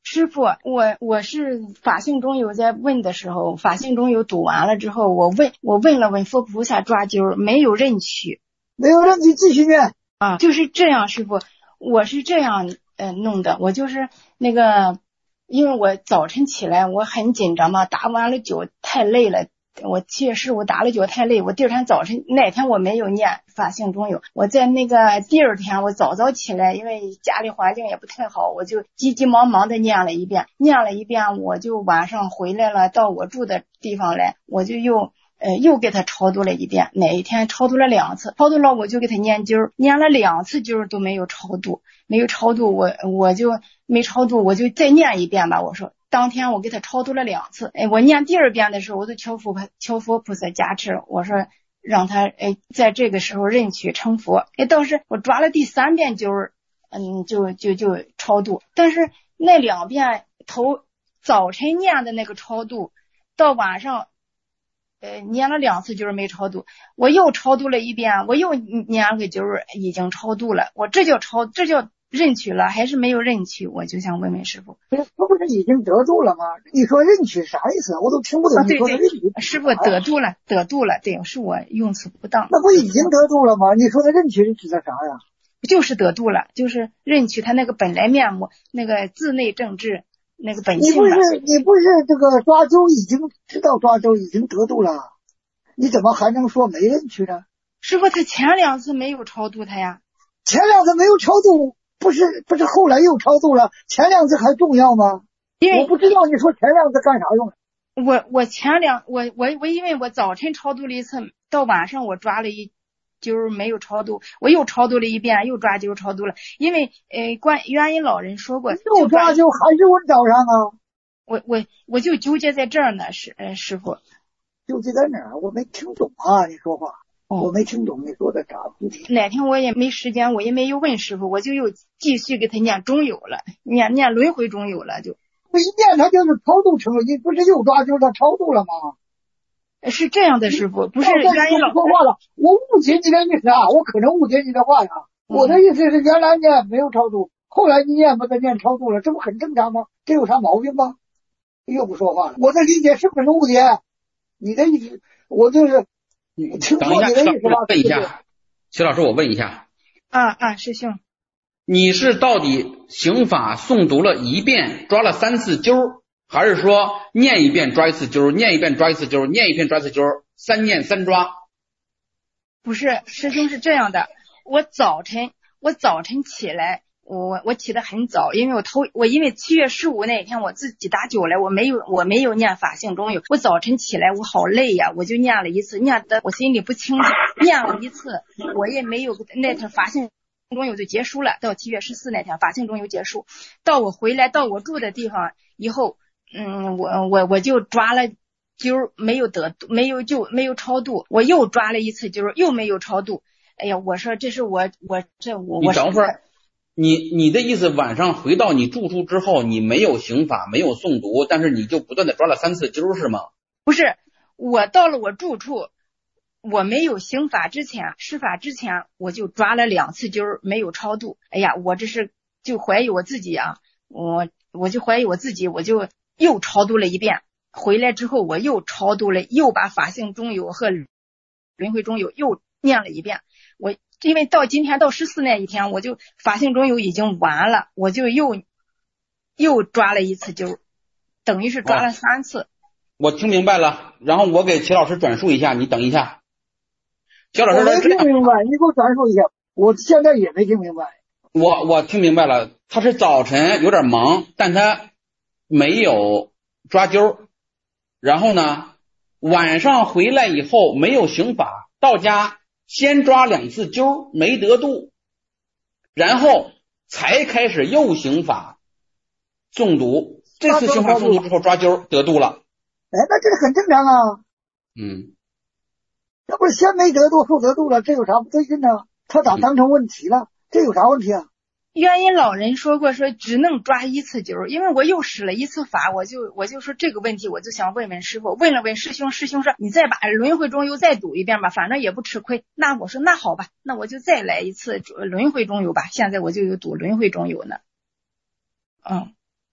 [SPEAKER 8] 师傅，我我是法性中有在问的时候，法性中有读完了之后，我问我问了问佛菩萨抓阄，没有认取，
[SPEAKER 2] 没有认取，继续念
[SPEAKER 8] 啊，就是这样，师傅，我是这样呃弄的，我就是那个，因为我早晨起来我很紧张嘛，打完了灸太累了。我七月十五打了灸太累，我第二天早晨那天我没有念法性中有，我在那个第二天我早早起来，因为家里环境也不太好，我就急急忙忙的念了一遍，念了一遍，我就晚上回来了，到我住的地方来，我就又呃又给他超度了一遍，哪一天超度了两次，超度了我就给他念经，念了两次经都没有超度，没有超度，我我就没超度，我就再念一遍吧，我说。当天我给他超度了两次，哎，我念第二遍的时候，我就求佛求佛菩萨加持，我说让他哎在这个时候认取成佛，哎，倒是我抓了第三遍就是嗯就就就超度，但是那两遍头早晨念的那个超度，到晚上呃念了两次就是没超度，我又超度了一遍，我又念了个就是已经超度了，我这叫超这叫。认取了还是没有认取？我就想问问师傅，
[SPEAKER 2] 这不是已经得度了吗？你说认取啥意思？我都听不懂。
[SPEAKER 8] 啊、对
[SPEAKER 2] 你说的认取，
[SPEAKER 8] 师傅得度了，得度了，对，是我用词不当。
[SPEAKER 2] 那不已经得度了吗？你说的认取是指的啥呀？
[SPEAKER 8] 就是得度了，就是认取他那个本来面目，那个自内正智那个本性。
[SPEAKER 2] 你不是你不是这个抓周已经知道抓周已经得度了，你怎么还能说没认取呢？
[SPEAKER 8] 师傅，他前两次没有超度他呀，
[SPEAKER 2] 前两次没有超度。不是不是后来又超度了，前两次还重要吗？
[SPEAKER 8] 因为
[SPEAKER 2] 我不知道你说前两次干啥用。
[SPEAKER 8] 我我前两我我我因为我早晨超度了一次，到晚上我抓了一就是没有超度，我又超度了一遍，又抓阄超度了。因为呃观元音老人说过，
[SPEAKER 2] 又抓阄还是问早上啊？
[SPEAKER 8] 我我我就纠结在这儿呢，师呃师傅。
[SPEAKER 2] 纠结在哪儿？我没听懂啊，你说话。我没听懂你说的啥具体。
[SPEAKER 8] 哪天我也没时间，我也没有问师傅，我就又继续给他念中有了，念念轮回中有了，就
[SPEAKER 2] 不一念他就是超度成了，你不是又抓阄他超度了吗？
[SPEAKER 8] 是这样的，师傅，不是原因老
[SPEAKER 2] 说话了，我误解你的意思啊，我可能误解你的话呀。嗯、我的意思是原来念没有超度，后来你念把它念超度了，这不很正常吗？这有啥毛病吗？又不说话了，我的理解是不是误解？你的意思，我就是。
[SPEAKER 1] 嗯，等一下，徐老师问一下，徐老师，我问一下。
[SPEAKER 8] 啊啊，师兄，
[SPEAKER 1] 你是到底刑法诵读了一遍，抓了三次阄，还是说念一遍抓一次阄，念一遍抓一次阄，念一遍抓一次阄，三念三抓？
[SPEAKER 8] 不是，师兄是这样的，我早晨我早晨起来。我我起得很早，因为我头我因为七月十五那一天我自己打酒来，我没有我没有念法性中有，我早晨起来我好累呀，我就念了一次，念的我心里不清楚，念了一次，我也没有那天法性中有就结束了，到七月十四那天法性中有结束，到我回来到我住的地方以后，嗯，我我我就抓了阄，没有得没有就没有超度，我又抓了一次阄，又没有超度，哎呀，我说这是我我这我我
[SPEAKER 1] 你等会儿。你你的意思，晚上回到你住处之后，你没有刑法，没有诵读，但是你就不断的抓了三次阄是吗？
[SPEAKER 8] 不是，我到了我住处，我没有刑法之前，施法之前，我就抓了两次阄，没有超度。哎呀，我这是就怀疑我自己啊，我我就怀疑我自己，我就又超度了一遍。回来之后，我又超度了，又把法性中有和轮回中有又念了一遍。我因为到今天到十四那一天，我就法性中有已经完了，我就又又抓了一次阄，等于是抓了三次。
[SPEAKER 1] 哦、我听明白了，然后我给齐老师转述一下，你等一下。齐老师，
[SPEAKER 2] 我没听明白，你给我转述一下，我现在也没听明白。
[SPEAKER 1] 我我听明白了，他是早晨有点忙，但他没有抓阄，然后呢，晚上回来以后没有刑法，到家。先抓两次阄没得度，然后才开始又刑法诵读，这次刑法诵读之后抓阄得度了。
[SPEAKER 2] 哎，那这个很正常啊。
[SPEAKER 1] 嗯，
[SPEAKER 2] 那不是先没得度后得度了，这有啥不对劲呢？他咋当成问题了？嗯、这有啥问题啊？
[SPEAKER 8] 原因老人说过，说只能抓一次阄，因为我又使了一次法，我就我就说这个问题，我就想问问师傅，问了问师兄，师兄说你再把轮回中游再读一遍吧，反正也不吃亏。那我说那好吧，那我就再来一次轮回中游吧。现在我就有读轮回中游呢。嗯，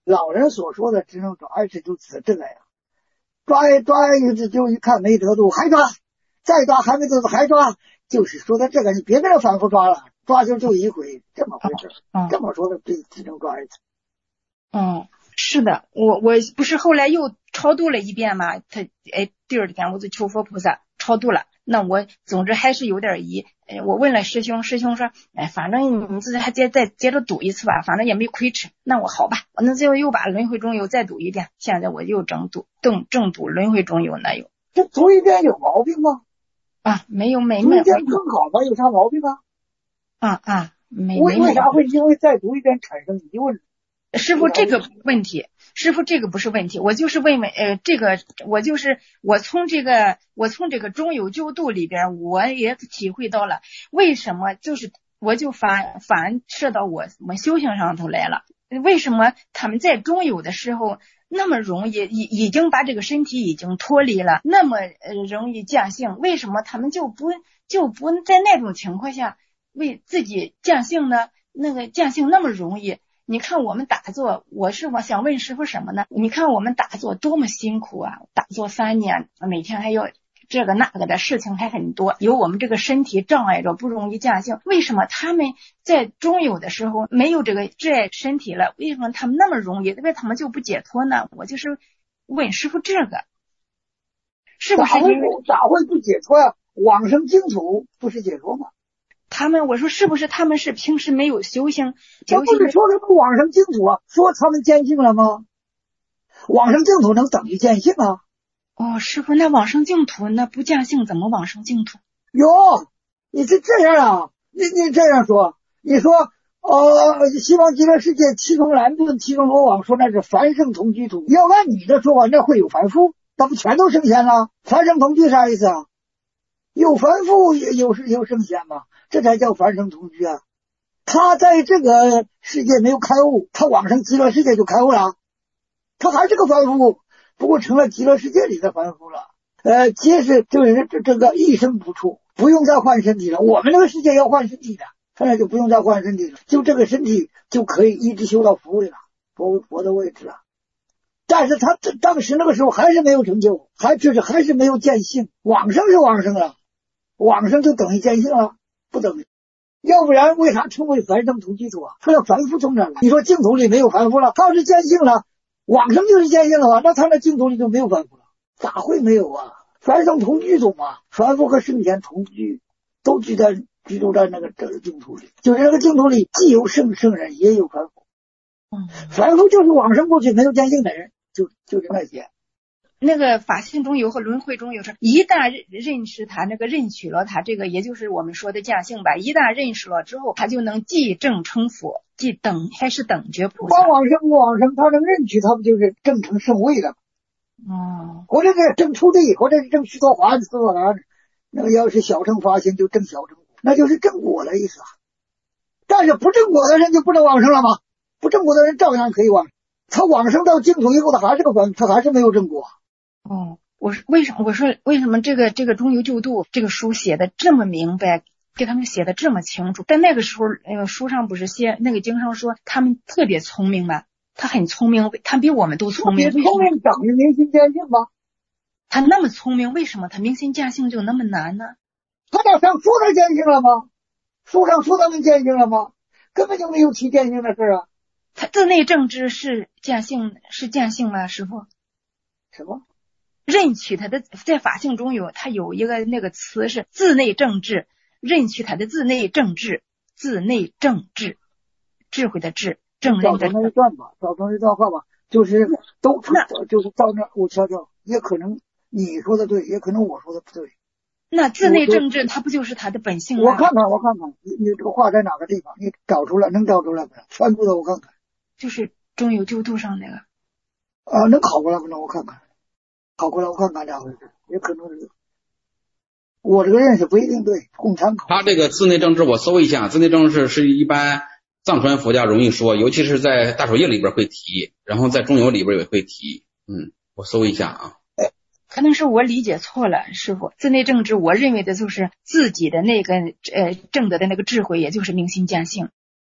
[SPEAKER 2] 老人所说的只能抓二次就指这个呀，抓一抓一次就一看没得度，还抓，再抓还没得度还抓，就是说的这个，你别给他反复抓了，抓就就一回，这么回事。
[SPEAKER 8] 嗯、
[SPEAKER 2] 这么说的只只能抓二次。
[SPEAKER 8] 嗯，是的，我我不是后来又超度了一遍嘛，他哎第二天我就求佛菩萨超度了。那我总之还是有点疑，哎，我问了师兄，师兄说，哎，反正你自己还接再接着赌一次吧，反正也没亏吃。那我好吧，我那就又把轮回中有再赌一遍。现在我又正赌，正正赌轮回中有那有。
[SPEAKER 2] 这赌一遍有毛病吗？
[SPEAKER 8] 啊，没有没
[SPEAKER 2] 赌
[SPEAKER 8] 没。
[SPEAKER 2] 一遍更好吗？有啥毛病啊？
[SPEAKER 8] 啊啊，没
[SPEAKER 2] 为为啥会因为再赌一遍产生疑问？
[SPEAKER 8] 师傅，这个问题，师傅这个不是问题，我就是问问，呃，这个我就是我从这个我从这个中有救度里边，我也体会到了为什么就是我就反反射到我我们修行上头来了，为什么他们在中有的时候那么容易已已经把这个身体已经脱离了，那么呃容易降性，为什么他们就不就不在那种情况下为自己降性呢？那个降性那么容易。你看我们打坐，我是我想问师傅什么呢？你看我们打坐多么辛苦啊！打坐三年，每天还要这个那个的事情还很多，有我们这个身体障碍着，不容易降性。为什么他们在中有的时候没有这个这身体了？为什么他们那么容易？为什么他们就不解脱呢？我就是问师傅这个，是不是因为
[SPEAKER 2] 咋会不解脱呀？往生净土不是解脱吗？
[SPEAKER 8] 他们我说是不是他们是平时没有修行？
[SPEAKER 2] 他不是说他们往生净土啊，说他们见性了吗？往生净土能等于见性啊？
[SPEAKER 8] 哦，师傅，那往生净土那不见性怎么往生净土？
[SPEAKER 2] 哟，你是这样啊？你你这样说，你说呃，西方极乐世界七重蓝顿七重罗网说那是凡圣同居土，要按你的说法，那会有凡夫，那不全都升仙了？凡圣同居啥意思啊？有凡夫也有是有升仙吗？这才叫凡圣同居啊！他在这个世界没有开悟，他往生极乐世界就开悟了，他还是个凡夫，不过成了极乐世界里的凡夫了。呃，皆是就是这这个一生不处，不用再换身体了。我们这个世界要换身体的，现在就不用再换身体了，就这个身体就可以一直修到佛位了，佛佛的位置了。但是他这当时那个时候还是没有成就，还就是还是没有见性，往生是往生了，往生就等于见性了。不等于，要不然为啥称为凡圣同居土啊？说要凡夫从哪来？你说净土里没有凡夫了，他要是见性了，往生就是见性了啊，那他那净土里就没有凡夫了，咋会没有啊？凡圣同居土嘛，凡夫和圣贤同居，都居在居住在那个这个净土里，就是那个净土里既有圣圣人，也有凡夫。嗯，凡夫就是往生过去没有见性的人，就就是那些。
[SPEAKER 8] 那个法性中有和轮回中有时，一旦认认识他那个认取了他这个，也就是我们说的降性吧。一旦认识了之后，他就能即正成佛，即等还是等觉菩萨。
[SPEAKER 2] 光往生不往生，他能认取，他不就是正成圣位了？
[SPEAKER 8] 哦，
[SPEAKER 2] 或者是正出地，或者是正须陀洹、斯陀罗，那个要是小乘发心就正小乘，那就是正果的意思啊。但是不正果的人就不能往生了吗？不正果的人照样可以往生，他往生到净土以后，他还是个凡，他还是没有正果。
[SPEAKER 8] 哦，我说为什么？我说为什么这个这个中有救度这个书写的这么明白，给他们写的这么清楚？但那个时候，那个书上不是写那个经上说他们特别聪明吗？他很聪明，他比我们都聪明。
[SPEAKER 2] 聪明等于明心见性吗？
[SPEAKER 8] 他那么聪明，为什么他明心见性就那么难呢？
[SPEAKER 2] 他哪上说他见性了吗？书上说他们见性了吗？根本就没有提见性的事啊。
[SPEAKER 8] 他自内正知是见性，是见性吗？师父？
[SPEAKER 2] 什么？
[SPEAKER 8] 认取他的在法性中有他有一个那个词是自内正智，认取他的自内正智，自内正智，智慧的智，正人的。
[SPEAKER 2] 找那一段吧，找那一段话吧，就是都就是到那我瞧瞧，也可能你说的对，也可能我说的不对。
[SPEAKER 8] 那自内正智，他不就是他的本性吗？
[SPEAKER 2] 我看看，我看看，你你这个话在哪个地方？你找出来，能找出来不？全部的我看看。
[SPEAKER 8] 就是中有救度上那个。
[SPEAKER 2] 啊，能考过来不能？我看看。考过来我看看两回事，也可能是我这个认识不一定对，供参考。
[SPEAKER 1] 他这个自内正智我搜一下，自内正智是一般藏传佛教容易说，尤其是在大手印里边会提，然后在中有里边也会提。嗯，我搜一下啊。
[SPEAKER 8] 可能是我理解错了，师傅。自内正智，我认为的就是自己的那个呃正德的那个智慧，也就是明心见性。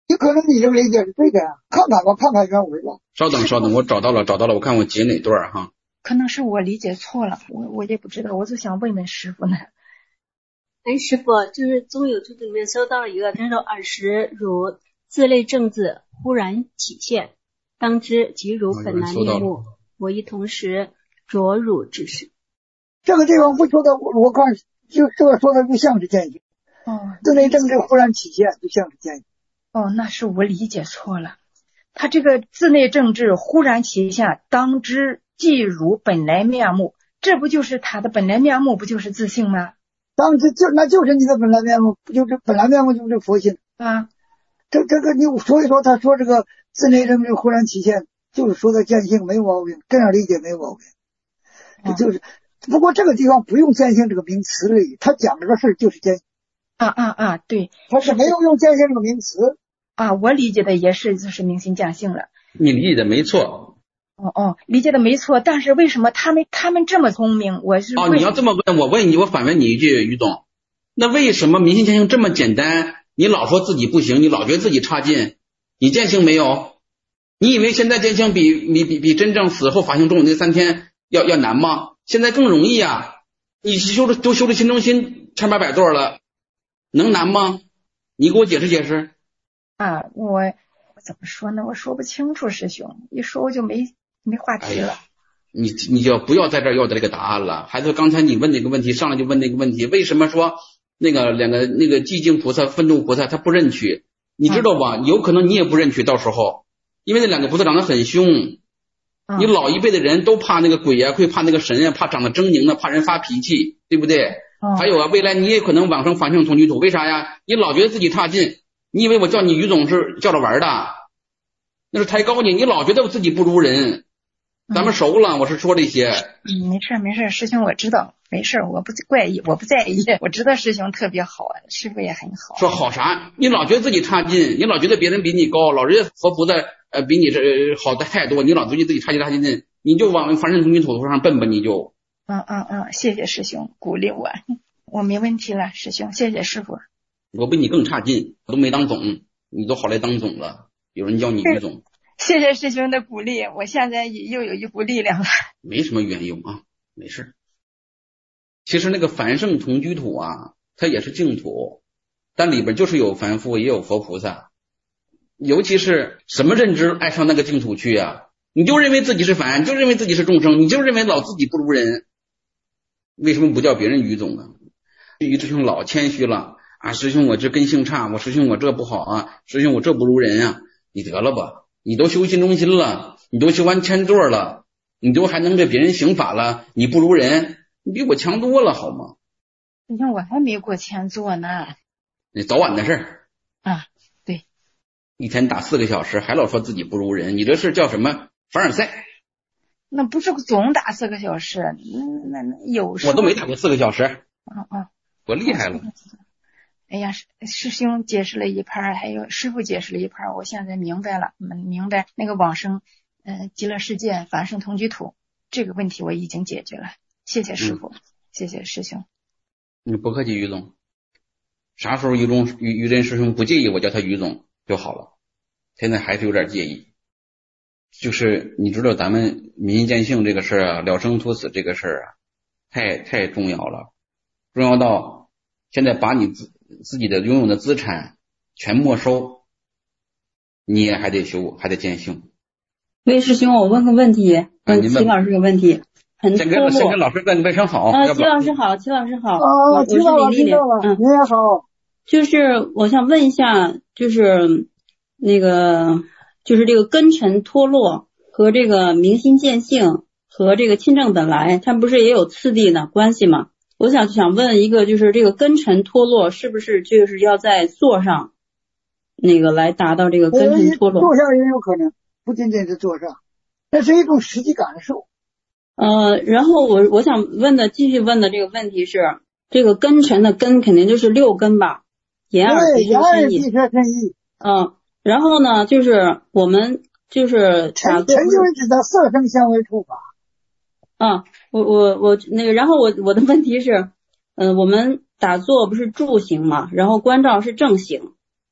[SPEAKER 2] 你可能你这个理解是对的呀，看看吧，看看原文吧。
[SPEAKER 1] 稍等稍等，我找到了找到了，我看我截哪段哈。
[SPEAKER 8] 可能是我理解错了，我我也不知道，我就想问问师傅呢。
[SPEAKER 9] 哎，师傅，就是中有图里面收到一个，他说耳时如自类正字忽然体现，当知即如本来面目，我亦同时着汝之事。
[SPEAKER 2] 这个地方不说的，我我看就这个说的就像是见性。
[SPEAKER 8] 哦，
[SPEAKER 2] 自类正字忽然体现，就像是见性。
[SPEAKER 8] 哦，那是我理解错了。他这个自内正智忽然体现，当知即如本来面目，这不就是他的本来面目，不就是自性吗？
[SPEAKER 2] 当知就那就是你的本来面目，不就是本来面目就是佛性
[SPEAKER 8] 啊？
[SPEAKER 2] 这这个你所以说他说这个自内正智忽然体现，就是说的见性没有毛病，这样理解没有毛病。这就是、啊、不过这个地方不用见性这个名词而已，他讲这个事儿就是见性。
[SPEAKER 8] 啊啊啊！对，
[SPEAKER 2] 他是没有用见性这个名词
[SPEAKER 8] 啊。我理解的也是就是明心见性了。
[SPEAKER 1] 你理解的没错。
[SPEAKER 8] 哦哦，理解的没错，但是为什么他们他们这么聪明？我是
[SPEAKER 1] 哦，你要这么问，我问你，我反问你一句，于总，那为什么明心见性这么简单？你老说自己不行，你老觉得自己差劲，你见性没有？你以为现在见性比比比比真正死后法性中那三天要要难吗？现在更容易啊！你修的都修的心中心千八百座了，能难吗？你给我解释解释。
[SPEAKER 8] 啊，我我怎么说呢？我说不清楚，师兄，一说我就没。没话题了，哎、
[SPEAKER 1] 你你就不要在这儿要这个答案了。孩子，刚才你问那个问题，上来就问那个问题，为什么说那个两个那个寂静菩萨、愤怒菩萨他不认取？你知道吧？嗯、有可能你也不认取，到时候因为那两个菩萨长得很凶，嗯、你老一辈的人都怕那个鬼呀、啊，会怕那个神呀、啊，怕长得狰狞的，怕人发脾气，对不对？嗯、还有啊，未来你也可能往生法性同居土，为啥呀？你老觉得自己差劲，你以为我叫你于总是叫着玩的？那是抬高你，你老觉得我自己不如人。咱们熟了，我是说这些。
[SPEAKER 8] 嗯，没事没事，师兄我知道，没事，我不怪意，我不在意，我知道师兄特别好，师傅也很好。
[SPEAKER 1] 说好啥？你老觉得自己差劲，你老觉得别人比你高，老觉得佛菩萨呃比你这好的太多，你老觉得自己差劲差劲劲，你就往凡圣同居土头上奔吧，你就。
[SPEAKER 8] 嗯嗯嗯，谢谢师兄鼓励我，我没问题了，师兄，谢谢师傅。
[SPEAKER 1] 我比你更差劲，我都没当总，你都好来当总了，有人叫你于总。
[SPEAKER 8] 谢谢师兄的鼓励，我现在又有一股力量了。
[SPEAKER 1] 没什么缘由啊，没事。其实那个凡圣同居土啊，它也是净土，但里边就是有凡夫也有佛菩萨。尤其是什么认知爱上那个净土去啊？你就认为自己是凡，就认为自己是众生，你就认为老自己不如人。为什么不叫别人于总呢？于师兄老谦虚了啊，师兄我这根性差，我师兄我这不好啊，师兄我这不如人啊，你得了吧。你都修心中心了，你都修完千座了，你都还能给别人行法了，你不如人，你比我强多了好吗？
[SPEAKER 8] 你看我还没过千座呢。
[SPEAKER 1] 你早晚的事儿
[SPEAKER 8] 啊，对，
[SPEAKER 1] 一天打四个小时，还老说自己不如人，你这是叫什么凡尔赛？
[SPEAKER 8] 那不是总打四个小时，那那有时
[SPEAKER 1] 我都没打过四个小时。
[SPEAKER 8] 啊啊，
[SPEAKER 1] 我厉害了。
[SPEAKER 8] 哎呀，师兄解释了一盘，还有师傅解释了一盘，我现在明白了，明白那个往生，呃，极乐世界凡圣同居土这个问题我已经解决了，谢谢师傅，嗯、谢谢师兄。
[SPEAKER 1] 你不客气，于总。啥时候于总于于真师兄不介意我叫他于总就好了，现在还是有点介意。就是你知道咱们明心见性这个事儿啊，了生脱死这个事儿啊，太太重要了，重要到现在把你自自己的拥有的资产全没收，你也还得修，还得见性。
[SPEAKER 10] 魏师兄，我问个问题，问齐老师个问题，很
[SPEAKER 1] 先跟先跟老师问问声好。
[SPEAKER 10] 啊，齐老师好，齐老师好，
[SPEAKER 2] 啊，
[SPEAKER 10] 我是李丽丽，嗯，
[SPEAKER 2] 你也好。
[SPEAKER 10] 就是我想问一下，就是那个就是这个根尘脱落和这个明心见性和这个亲证本来，它不是也有次第的关系吗？我想想问一个，就是这个根尘脱落是不是就是要在座上那个来达到这个根尘脱落？
[SPEAKER 2] 座下也有可能，不仅仅是座上，那是一种实际感受。
[SPEAKER 10] 呃，然后我我想问的继续问的这个问题是，这个根尘的根肯定就是六根吧？眼耳鼻舌身意。嗯，然后呢，就是我们就是打坐，
[SPEAKER 2] 尘就是指的色声香味触法。
[SPEAKER 10] 啊，我我我那个，然后我我的问题是，嗯、呃，我们打坐不是住行嘛，然后观照是正行，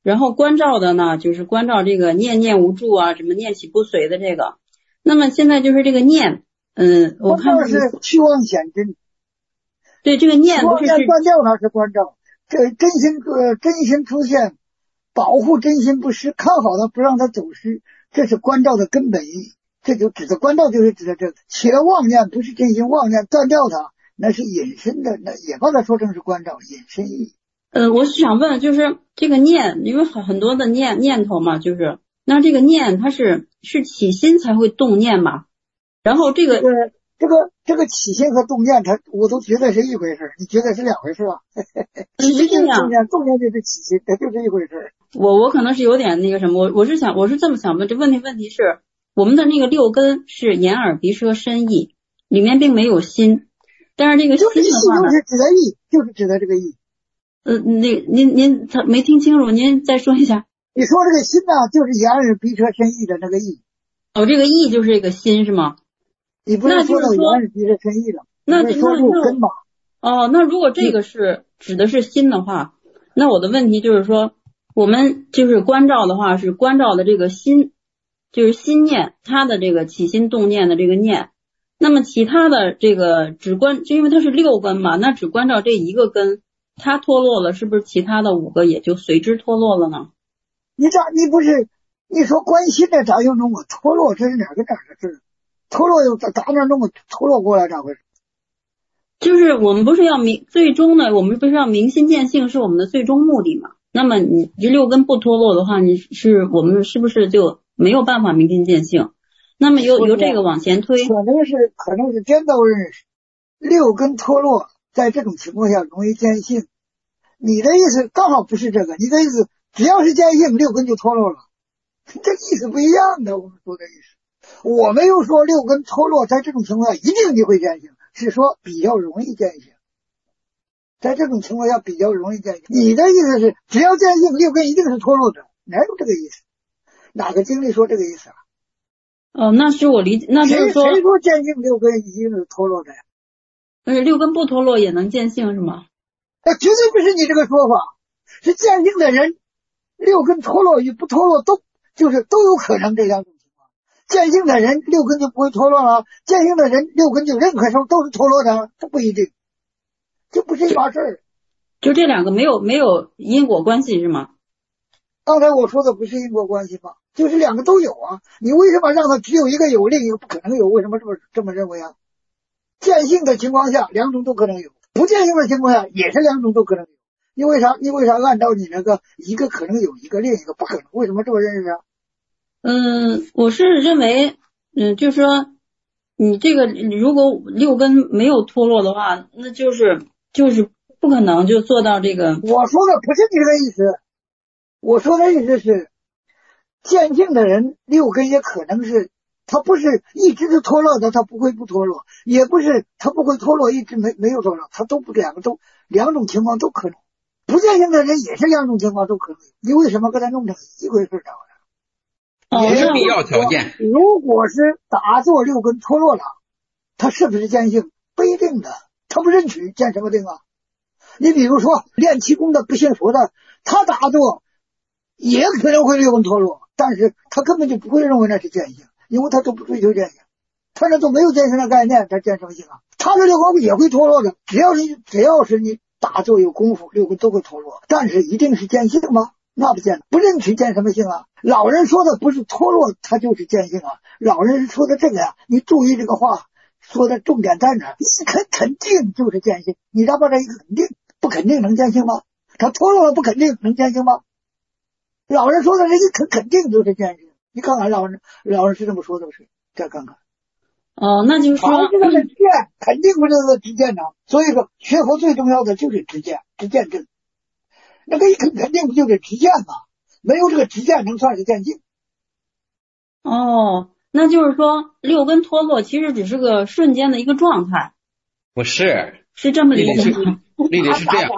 [SPEAKER 10] 然后观照的呢，就是观照这个念念无助啊，什么念起不随的这个。那么现在就是这个念，嗯，我看
[SPEAKER 2] 是虚妄显真。
[SPEAKER 10] 对，这个念不是是
[SPEAKER 2] 观照，那是观照，这真心呃真心出现，保护真心不失，看好它不让它走失，这是观照的根本意义。这就指的观照就是指的这个，且妄念不是真心妄念，断掉它，那是引申的，那也把它说成是观照引申意义。
[SPEAKER 10] 呃，我是想问，就是这个念，因为很很多的念念头嘛，就是那这个念它是是起心才会动念嘛，然后这个
[SPEAKER 2] 呃这个这个起心和动念，它我都觉得是一回事，你觉得是两回事吧？起心就是动念，动念就是起心，它就是一回事。
[SPEAKER 10] 我我可能是有点那个什么，我我是想我是这么想问，这问题问题是我们的那个六根是眼耳鼻舌身意，里面并没有心，但是这个心的话呢，
[SPEAKER 2] 就是指的意，就是指的这个意。
[SPEAKER 10] 呃，那您您他没听清楚，您再说一下。
[SPEAKER 2] 你说这个心呢，就是眼耳鼻舌身意的那个意。
[SPEAKER 10] 哦，这个意就是这个心是吗？
[SPEAKER 2] 你不是说到眼耳鼻舌身意了？
[SPEAKER 10] 那
[SPEAKER 2] 就是说六根嘛。
[SPEAKER 10] 哦，那如果这个是指的是心的话，那我的问题就是说，我们就是观照的话，是观照的这个心，就是心念，它的这个起心动念的这个念。那么其他的这个只观，就因为它是六根嘛，那只观照这一个根。它脱落了，是不是其他的五个也就随之脱落了呢？
[SPEAKER 2] 你咋你不是你说关心的咋又弄个脱落？这是哪个哪的事？脱落又咋咋那弄个脱落过来咋回事？
[SPEAKER 10] 就是我们不是要明最终呢，我们不是要明心见性是我们的最终目的嘛？那么你这六根不脱落的话，你是我们是不是就没有办法明心见性？那么由由这个往前推，
[SPEAKER 2] 可能是可能是颠倒认识，六根脱落。在这种情况下容易见性，你的意思刚好不是这个，你的意思只要是见性，六根就脱落了，这意思不一样的。我们说的意思，我没有说六根脱落，在这种情况下一定你会见性，是说比较容易见性，在这种情况下比较容易见性。你的意思是只要见性，六根一定是脱落的，哪有这个意思？哪个经历说这个意思啊？
[SPEAKER 10] 哦，那是我理解，那就是说
[SPEAKER 2] 谁说见性六根一定是脱落的呀？
[SPEAKER 10] 但是六根不脱落也能见性是吗？
[SPEAKER 2] 那绝对不是你这个说法，是见性的人，六根脱落与不脱落都就是都有可能这两种情况。见性的人六根就不会脱落了，见性的人六根就任何时候都是脱落的，这不一定，这不是一码事儿。
[SPEAKER 10] 就这两个没有没有因果关系是吗？
[SPEAKER 2] 刚才我说的不是因果关系吗？就是两个都有啊，你为什么让它只有一个有，另一个不可能有？为什么这么这么认为啊？见性的情况下，两种都可能有；不见性的情况下，也是两种都可能有。你为啥？你为啥按照你那个一个可能有，一个另一个不可能？为什么这么认识啊？
[SPEAKER 10] 嗯，我是认为，嗯，就是说，你这个如果六根没有脱落的话，那就是就是不可能就做到这个。
[SPEAKER 2] 我说的不是你这个意思，我说的意思是，见性的人六根也可能是。他不是一直是脱落的，他不会不脱落，也不是他不会脱落一直没没有脱落，他都不两个都两种情况都可能。不见性的人也是两种情况都可能。你为什么给他弄成一回事呢？
[SPEAKER 1] 也是必要条件。
[SPEAKER 2] 如果是打坐六根脱落了，他是不是见性？不一定的，他不认取见什么定啊？你比如说练气功的不信佛的，他打坐也可能会六根脱落，但是他根本就不会认为那是见性。因为他都不追求见性，他那都没有见性的概念，他见什么性啊？他的六根也会脱落的，只要是只要是你打坐有功夫，六根都会脱落。但是一定是见性吗？那不见得，不认识见什么性啊？老人说的不是脱落，他就是见性啊。老人说的这个呀、啊，你注意这个话说的重点在哪儿？一肯肯定就是见性，你让把这一个肯定不肯定能见性吗？他脱落了不肯定能见性吗？老人说的这一肯肯定就是见性。你看看老人，老人是这么说的，是再看看。
[SPEAKER 10] 哦，那就是说，
[SPEAKER 2] 这个直见肯定不是个直见呢。所以说，学佛最重要的就是直见，直见正。那个肯肯定不就是直见吗？没有这个直见，能算是见性？
[SPEAKER 10] 哦，那就是说，六根脱落其实只是个瞬间的一个状态。
[SPEAKER 1] 不是，
[SPEAKER 10] 是这么理解吗？
[SPEAKER 1] 丽丽是这样，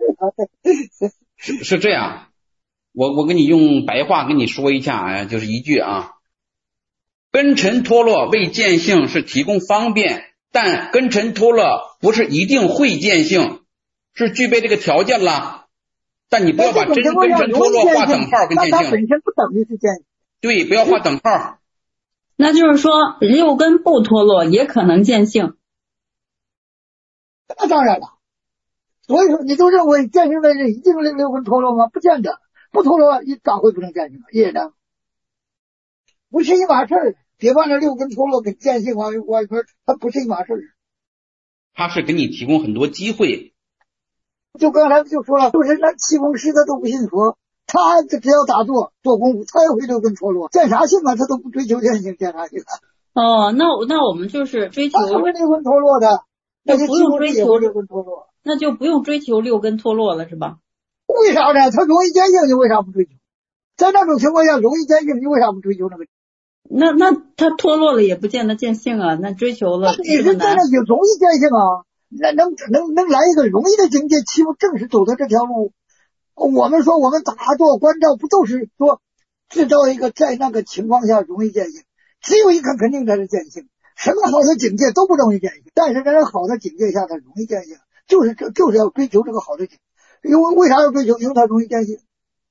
[SPEAKER 1] 是是这样。我我跟你用白话跟你说一下啊，就是一句啊，根尘脱落为见性是提供方便，但根尘脱落不是一定会见性，是具备这个条件了。 但你不要把真根尘脱落画等号跟见性，
[SPEAKER 2] 它本身不等于是见性。
[SPEAKER 1] 对，不要画等号。
[SPEAKER 10] 那就是说六根不脱落也可能见性。
[SPEAKER 2] 那当然了，所以说你都认为见性的人一定六根脱落吗？不见得，不脱落你咋会不能见性？也能，不是一码事儿。别忘了六根脱落跟见性往往一块，它不是一码事儿。
[SPEAKER 1] 他是给你提供很多机会。
[SPEAKER 2] 就刚才就说了，就是那气功师他都不信佛，他只要打坐做功夫，他也会六根脱落，见啥性啊？他都不追求见性，见啥性啊？
[SPEAKER 10] 哦，那那我们就是追求
[SPEAKER 2] 他会六根脱落的，
[SPEAKER 10] 那就不用追求
[SPEAKER 2] 六根脱落，
[SPEAKER 10] 那就不用追求六根脱落了，是吧？
[SPEAKER 2] 为啥呢？他容易见性，你为啥不追求？在那种情况下，容易见性，你为啥不追求那个？
[SPEAKER 10] 那那他脱落了也不见得见性啊，那追求了
[SPEAKER 2] 你是在那有容易见性啊？那能能能来一个容易的境界，岂不正是走的这条路？我们说我们打坐观照，不都是说制造一个在那个情况下容易见性？只有一个肯定才是见性，什么好的境界都不容易见性，但是在这好的境界下，它容易见性，就是这就是要追求这个好的境界。因为为啥要追求？因为它容易见性。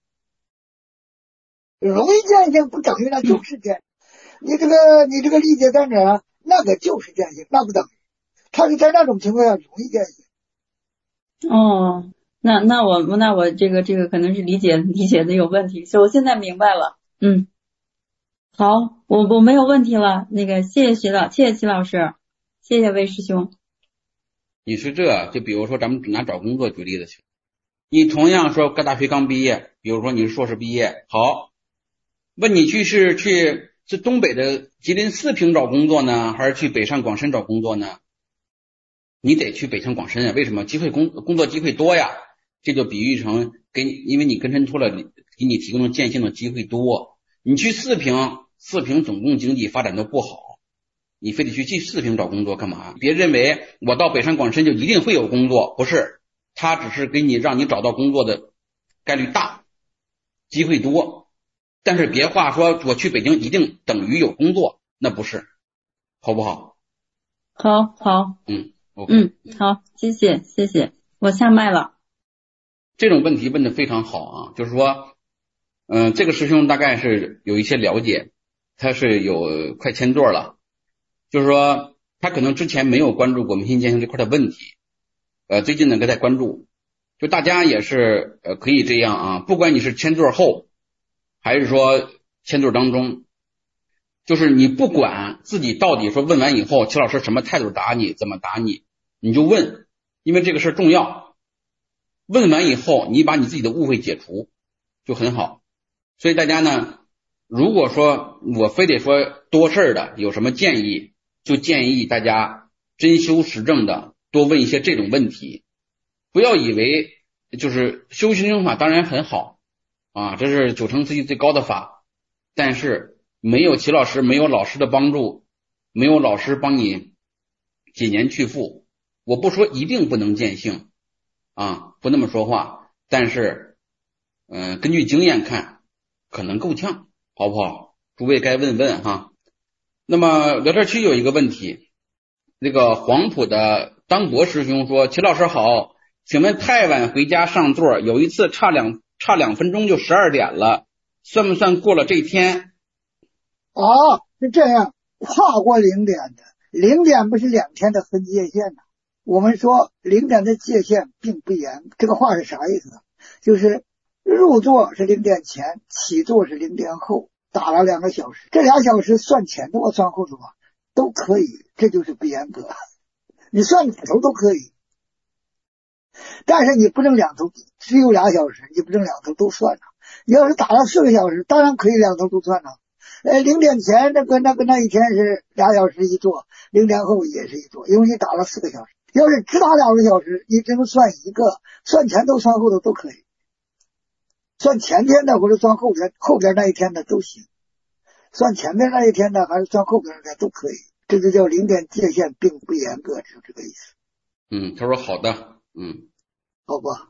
[SPEAKER 2] 容易见性不等于那就是见性。你这个你这个理解在哪儿啊？那个就是见性，那不等于，他是在那种情况下容易见性。
[SPEAKER 10] 哦，那那我那我这个这个可能是理解理解的有问题，所以我现在明白了。嗯，好，我我没有问题了。那个谢谢徐老，谢谢齐老师，谢谢魏师兄。
[SPEAKER 1] 你是这就比如说咱们拿找工作举例子去，你同样说各大学刚毕业，比如说你是硕士毕业，好，问你去是去。是东北的吉林四平找工作呢，还是去北上广深找工作呢？你得去北上广深啊，为什么？机会工工作机会多呀，这就比喻成给你，因为你根尘脱了，给你提供的见性的机会多。你去四平，四平总共经济发展都不好，你非得去去四平找工作干嘛？别认为我到北上广深就一定会有工作，不是，他只是给你让你找到工作的概率大，机会多。但是别话说我去北京一定等于有工作，那不是，好不好？
[SPEAKER 10] 好，好，
[SPEAKER 1] 嗯 ，OK，
[SPEAKER 10] 嗯，好，谢谢，谢谢，我下麦了。
[SPEAKER 1] 这种问题问得非常好啊，就是说，嗯、呃，这个师兄大概是有一些了解，他是有快签座了，就是说他可能之前没有关注过明心见性这块的问题，呃，最近呢在关注，就大家也是呃可以这样啊，不管你是签座后。还是说签座当中，就是你不管自己到底说问完以后，齐老师什么态度打你，怎么打你，你就问，因为这个事重要。问完以后，你把你自己的误会解除，就很好。所以大家呢，如果说我非得说多事儿的，有什么建议，就建议大家真修实证的，多问一些这种问题。不要以为就是修心经法当然很好。啊，这是九成自己最高的法，但是没有齐老师，没有老师的帮助，没有老师帮你解年去复，我不说一定不能见性啊，不那么说话，但是嗯、呃，根据经验看，可能够呛，好不好？诸位该问问哈。那么聊天区有一个问题，那个黄埔的当博师兄说：“齐老师好，请问太晚回家上座，有一次差两。”差两分钟就十二点了，算不算过了这一天？
[SPEAKER 2] 哦，是这样，跨过零点的，零点不是两天的分界线呢。我们说零点的界限并不严，这个话是啥意思呢？就是入座是零点前，起座是零点后，打了两个小时，这俩小时算前头算后头啊，都可以，这就是不严格，你算哪头都可以。但是你不能两头只有俩小时，你不能两头都算呢。你要是打了四个小时，当然可以两头都算呢。呃，零点前那个那个那一天是俩小时一座，零点后也是一座，因为你打了四个小时。要是只打两个小时，你只能算一个，算前头算后头都可以，算前天的或者算后天后边那一天的都行，算前面那一天的还是算后边那都可以。这就叫零点界限并不严格，就这个意思。
[SPEAKER 1] 嗯，他说好的。嗯，
[SPEAKER 2] 好吧。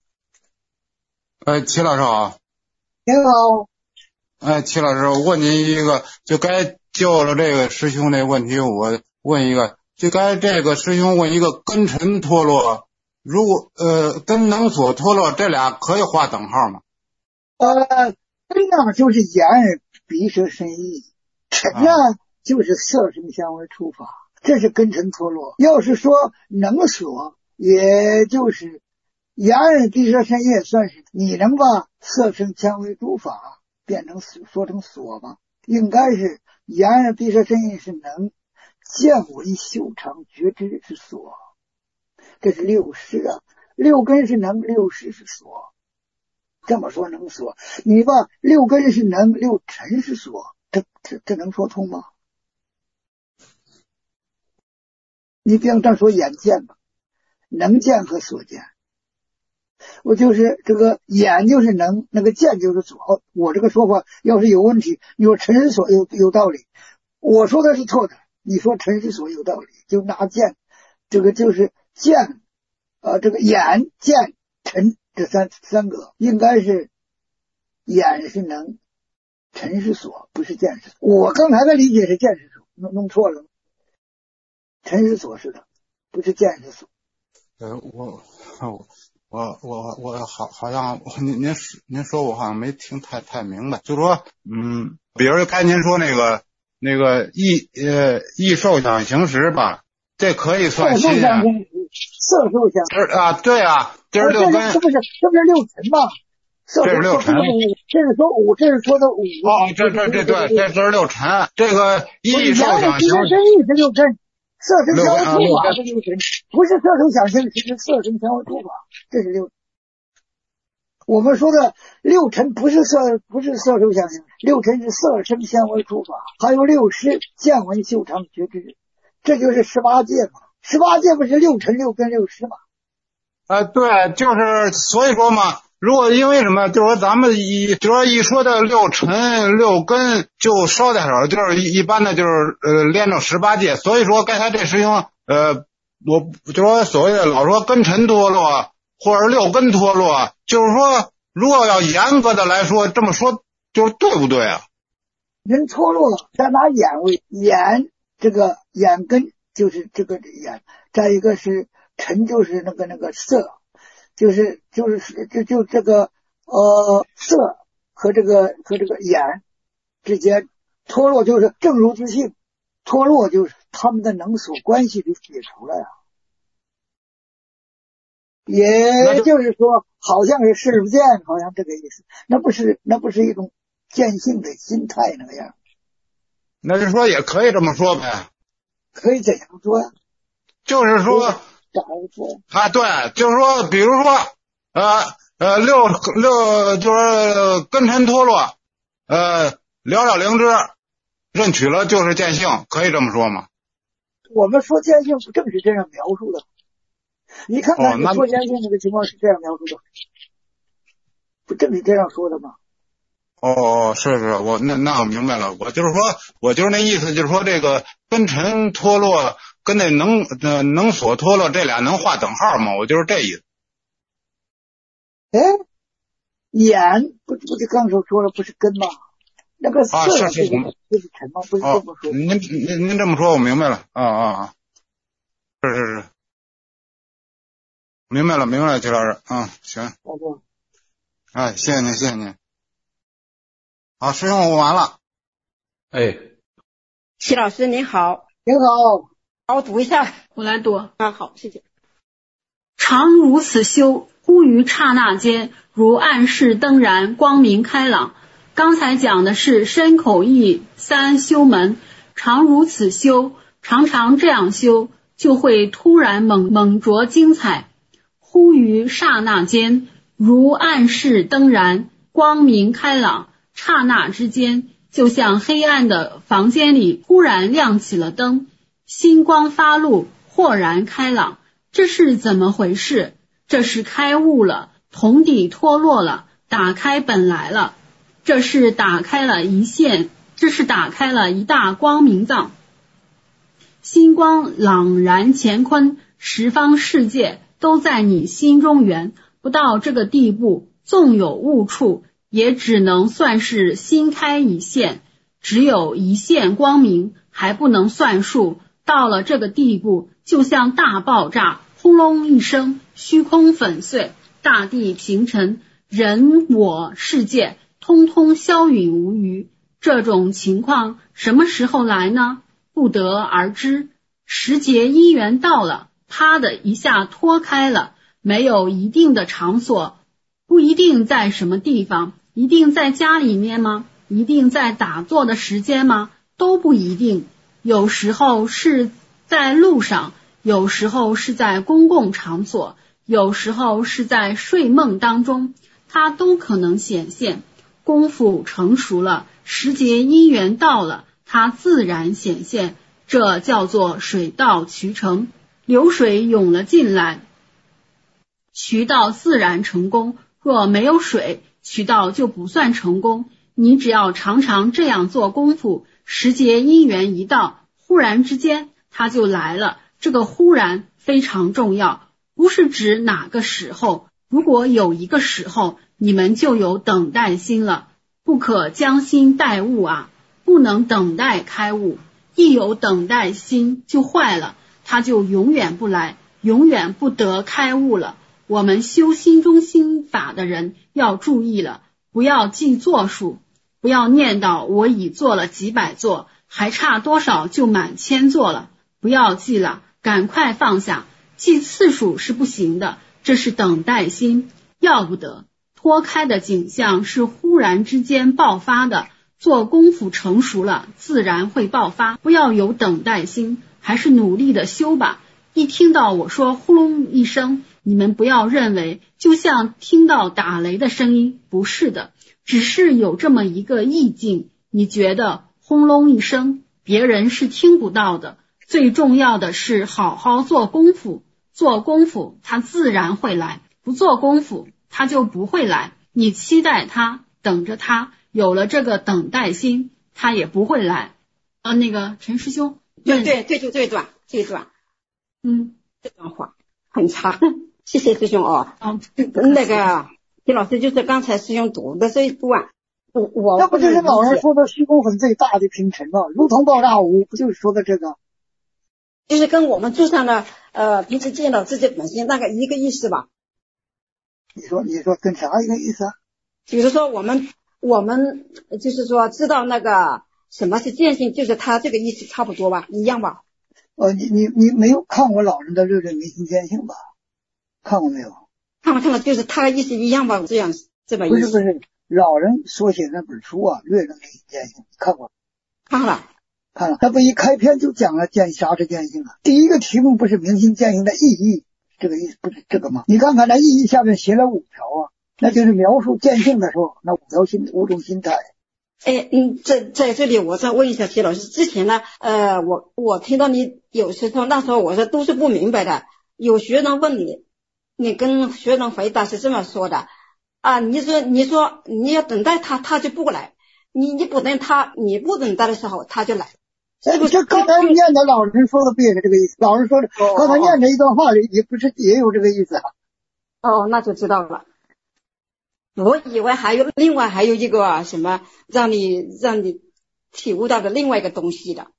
[SPEAKER 11] 哎，齐老师好。
[SPEAKER 2] 你好。
[SPEAKER 11] 哎，齐老师，我问您一个，就该就了这个师兄这问题，我问一个，就该这个师兄问一个根尘脱落， 如果呃跟能所脱落这俩可以画等号吗？
[SPEAKER 2] 呃，根呢就是眼耳鼻舌身意，尘呢、啊、就是色声香味触法，这是根尘脱落。要是说能所，也就是眼耳鼻舌身意，算是你能把色声香味触法变成说成所吗？应该是眼耳鼻舌身意是能，见闻嗅尝觉知是所，这是六识啊。六根是能，六识是所。这么说能所，你把六根是能，六尘是所，这这这能说通吗？你比方这说眼见吧，能见和所见，我就是这个眼就是能，那个见就是所。我这个说法要是有问题，你说尘是所有有道理，我说的是错的，你说尘是所有道理，就拿见，这个就是见，呃，这个眼见尘。这三三个应该是眼是能，尘是所，不是见是所。我刚才的理解是见是所，弄弄错了。尘是所是的，不是见是所。
[SPEAKER 11] 呃，我我我我好好像您您您说我好像没听太太明白，就说嗯，比如刚才您说那个那个异呃异受想行识吧，这可以算心啊。
[SPEAKER 2] 色受想行识
[SPEAKER 11] 啊，对啊。这是六根，
[SPEAKER 2] 这不是这不是六尘吗？
[SPEAKER 11] 这是六尘，
[SPEAKER 2] 这是说五，这是说的五。
[SPEAKER 11] 哦，这这这对，这这是六尘。这个异受想行识
[SPEAKER 2] 是六尘，色声香味触法是六尘，不是色受想行识，是色声香味触法，这是六。我们说的六尘不是色，不是色受想行识，六尘是色声香味触法，还有六识见闻嗅尝觉知，这就是十八界嘛。十八界不是六尘六根六识嘛？
[SPEAKER 11] 呃，对，就是所以说嘛，如果因为什么，就是说咱们一就是说一说的六尘六根就稍太少，就是一一般的就是呃连着十八界，所以说刚才这师兄呃，我就说所谓的老说根尘脱落或者六根脱落，就是说如果要严格的来说，这么说就是对不对啊？
[SPEAKER 2] 人脱落，再拿眼为眼，这个眼根就是这个眼，再一个是。尘就是那个那个色，就是就是就就这个呃色和这个和这个眼之间脱落，就是正如自性，脱落就是他们的能所关系就解除了呀。也就是说，好像是视不见，好像这个意思，那不是那不是一种见性的心态那个样。
[SPEAKER 11] 那是说也可以这么说呗？
[SPEAKER 2] 可以怎样说呀？
[SPEAKER 11] 就是说。啊，对，就是说，比如说，呃呃，六六就是根尘脱落，呃，了了灵知，认取了就是见性，可以这么说吗？
[SPEAKER 2] 我们说见性不正是这样描述的？你看看你说见性这个情况是这样描述的，不正是这样说的吗？
[SPEAKER 11] 哦，是是，我那那我明白了，我就是说，我就是那意思，就是说这个根尘脱落。跟那能呃能所脱落这俩能画等号吗？我就是这意思。
[SPEAKER 2] 哎，眼不不是刚才说了不是根吗？那个色
[SPEAKER 11] 啊是是
[SPEAKER 2] 不是尘吗？不是这么说。
[SPEAKER 11] 哦、您您您这么说，我明白了。啊啊啊！是是是，明白了明白了，徐老师。嗯，行。
[SPEAKER 2] 好的。
[SPEAKER 11] 哎，谢谢您谢谢您。好，师兄我完了。
[SPEAKER 1] 哎，
[SPEAKER 12] 徐老师您好。
[SPEAKER 2] 您好。
[SPEAKER 12] 我读一下，
[SPEAKER 3] 我来读
[SPEAKER 12] 啊，好，谢谢。
[SPEAKER 3] 常如此修，忽于刹那间，如暗室灯燃，光明开朗。刚才讲的是身口意三修门，常如此修，常常这样修，就会突然猛猛着精彩。忽于刹那间，如暗室灯燃，光明开朗。刹那之间，就像黑暗的房间里忽然亮起了灯。星光发露，豁然开朗，这是怎么回事？这是开悟了，同底脱落了，打开本来了。这是打开了一线，这是打开了一大光明藏。星光朗然乾坤，十方世界都在你心中圆。不到这个地步，纵有误处，也只能算是心开一线，只有一线光明，还不能算数。到了这个地步，就像大爆炸， 轰隆一声，虚空粉碎，大地平沉，人我世界通通消陨无余。这种情况什么时候来呢？不得而知。时节因缘到了，啪的一下脱开了，没有一定的场所，不一定在什么地方，一定在家里面吗？一定在打坐的时间吗？都不一定。有时候是在路上，有时候是在公共场所，有时候是在睡梦当中，它都可能显现。功夫成熟了，时节因缘到了，它自然显现，这叫做水到渠成。流水涌了进来，渠道自然成功。若没有水，渠道就不算成功。你只要常常这样做功夫，时节因缘一到，忽然之间它就来了。这个忽然非常重要，不是指哪个时候，如果有一个时候，你们就有等待心了。不可将心待物啊，不能等待开悟。一有等待心就坏了，它就永远不来，永远不得开悟了。我们修心中心法的人要注意了，不要记座数，不要念叨我已做了几百座，还差多少就满千座了，不要记了，赶快放下。记次数是不行的，这是等待心，要不得。脱开的景象是忽然之间爆发的，做功夫成熟了，自然会爆发。不要有等待心，还是努力的修吧。一听到我说呼隆一声，你们不要认为就像听到打雷的声音，不是的，只是有这么一个意境，你觉得轰隆一声，别人是听不到的。最重要的是好好做功夫，做功夫它自然会来，不做功夫它就不会来。你期待它，等着它，有了这个等待心，它也不会来。啊，那个陈师兄，
[SPEAKER 12] 对对对，就这一段，这一段，
[SPEAKER 3] 嗯，
[SPEAKER 12] 这段话很长，谢谢师兄哦。
[SPEAKER 3] 哦，
[SPEAKER 12] 那个李老师就是刚才师兄读的这一段，我我
[SPEAKER 2] 那不就是老人说的虚空粉碎，大地平沉吗？如同爆炸无，不就是说的这个？
[SPEAKER 12] 就是跟我们注上的呃平时见到自己本心那个一个意思吧。
[SPEAKER 2] 你说你说跟啥一个意思啊？
[SPEAKER 12] 比如说我们我们就是说知道那个什么是见性，就是他这个意思差不多吧，一样吧？
[SPEAKER 2] 呃，你你你没有看过老人的《略略明心见性》吧？看过没有？
[SPEAKER 12] 看了看了，就是他的意思一样吧？这样这么意思？
[SPEAKER 2] 不是不是，老人所写那本书啊，《略略明心见性》，看过？
[SPEAKER 12] 看了。
[SPEAKER 2] 看了，他不一开篇就讲了见啥是见性啊？第一个题目不是明心见性的意义，这个意思不是这个吗？你看看那意义下面写了五条啊，那就是描述见性的时候那五条心五种心态。
[SPEAKER 12] 哎，嗯，在在这里我再问一下齐老师，之前呢，呃，我我听到你有时候那时候我说都是不明白的，有学生问你，你跟学生回答是这么说的啊，你说你说你要等待他，他就不来，你你不等他，你不等待的时候他就来。
[SPEAKER 2] 哎，这刚才念的老人说的不也是这个意思？老人说的，刚才念的一段话里也不是也有这个意思啊？
[SPEAKER 12] 哦，那就知道了。我以为还有另外还有一个什么让你让你体悟到的另外一个东西的。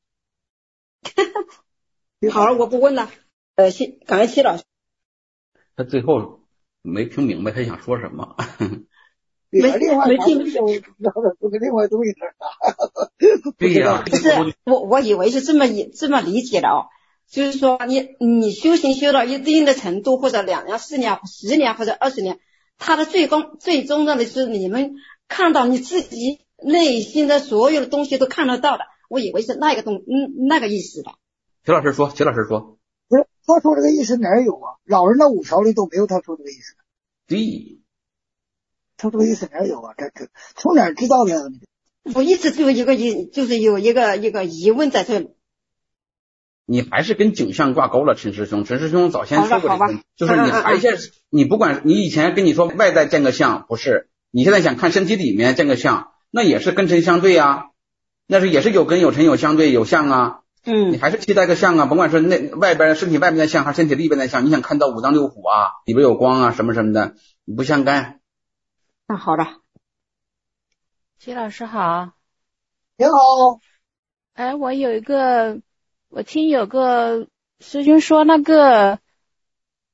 [SPEAKER 12] 好了，我不问了。呃，谢感恩齐老师。
[SPEAKER 1] 他最后没听明白他想说什么。
[SPEAKER 12] 没没听
[SPEAKER 2] 明白，这个另外东西是啥？
[SPEAKER 1] 对呀，
[SPEAKER 12] 不是我我以为是这么这么理解的哦，就是说你你修行修到一定的程度，或者两年、四年、十年或者二十年，它的最终最终的是你们看到你自己内心的所有的东西都看得到的。我以为是那个东嗯那个意思的。
[SPEAKER 1] 齐老师说，齐老师说，
[SPEAKER 2] 不是他说这个意思哪儿有啊？老人的五条里都没有他说这个意思。
[SPEAKER 1] 对。
[SPEAKER 2] 他这个意思哪有啊？这这从哪儿知道的？
[SPEAKER 12] 我一直就有一个疑，就是有一个一个疑问在这里。
[SPEAKER 1] 你还是跟景象挂钩了，陈师兄。陈师兄早先说过这个，就是你还是你不管你以前跟你说外在见个相不是，你现在想看身体里面见个相，那也是跟尘相对啊，那是也是有根有尘有相对有相啊。
[SPEAKER 12] 嗯，
[SPEAKER 1] 你还是期待个相啊，甭管是那外边身体外面的相还是身体里边的相，你想看到五脏六腑啊，里边有光啊什么什么的，你不相干。
[SPEAKER 12] 那好的，
[SPEAKER 13] 齐老师好。
[SPEAKER 2] 你好。
[SPEAKER 13] 哎，我有一个，我听有个师兄说那个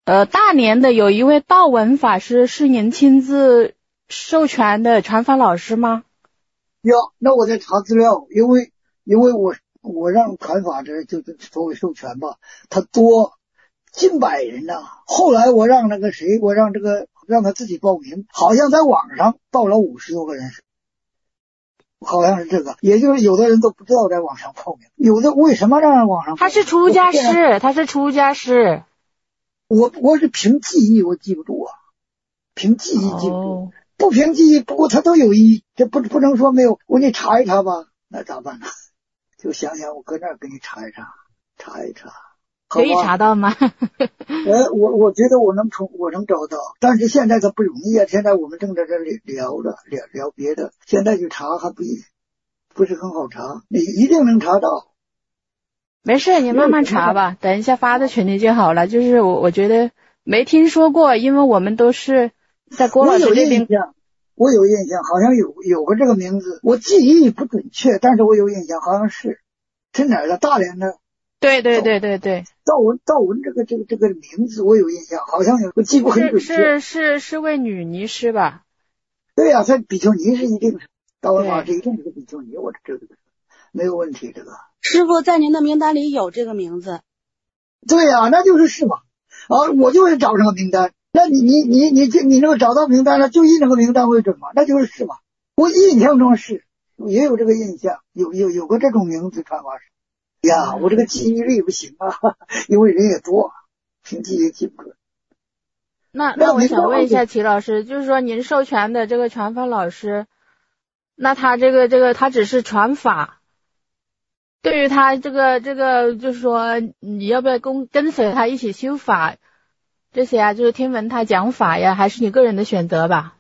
[SPEAKER 13] 呃，大连的有一位道文法师是您亲自授权的传法老师吗？
[SPEAKER 2] 有，那我在查资料，因为因为我我让传法这就是所谓授权吧，他多近百人呐、啊。后来我让那个谁，我让这个让他自己报名，好像在网上报了五十多个人，好像是这个，也就是有的人都不知道在网上报名，有的为什么让网上报名？
[SPEAKER 13] 他是出家师，他是出家师。
[SPEAKER 2] 我我是凭记忆，我记不住啊，凭记忆记不住，哦、不凭记忆，不过他都有意，这不不能说没有。我给你查一查吧，那咋办呢？就想想我搁那儿给你查一查，查一查，
[SPEAKER 13] 可以查到吗？
[SPEAKER 2] 呃，我我觉得我能从我能找到，但是现在它不容易啊。现在我们正在这里聊着聊聊别的，现在去查还不不是很好查，你一定能查到。
[SPEAKER 13] 没事，你慢慢查吧，等一下发到群里就好了。就是我我觉得没听说过，因为我们都是在郭老师这边。
[SPEAKER 2] 我有印象，好像有有个这个名字，我记忆不准确，但是我有印象，好像是是哪儿的？大连的。
[SPEAKER 13] 对对对对对。
[SPEAKER 2] 道文道文这个这个这个名字我有印象，好像有，我记不很准确。
[SPEAKER 13] 是是是位女尼师吧？
[SPEAKER 2] 对呀、啊，这比丘尼是一定是道文法师一定是个比丘尼，我这个没有问题，这个。
[SPEAKER 14] 师傅在您的名单里有这个名字。
[SPEAKER 2] 对呀、啊，那就是是嘛。啊，我就是找这个名单。那你你你你你你那个找到名单了，就以那个名单为准嘛，那就是是嘛。我印象中是也有这个印象，有有有个这种名字传法师。呀，我这个记忆力不行啊，因为人也多，凭记忆记不准。
[SPEAKER 13] 那那我想问一下齐老师，就是说您授权的这个传法老师，那他这个这个他只是传法。对于他这个这个就是说你要不要跟跟随他一起修法这些啊，就是听闻他讲法呀，还是你个人的选择吧？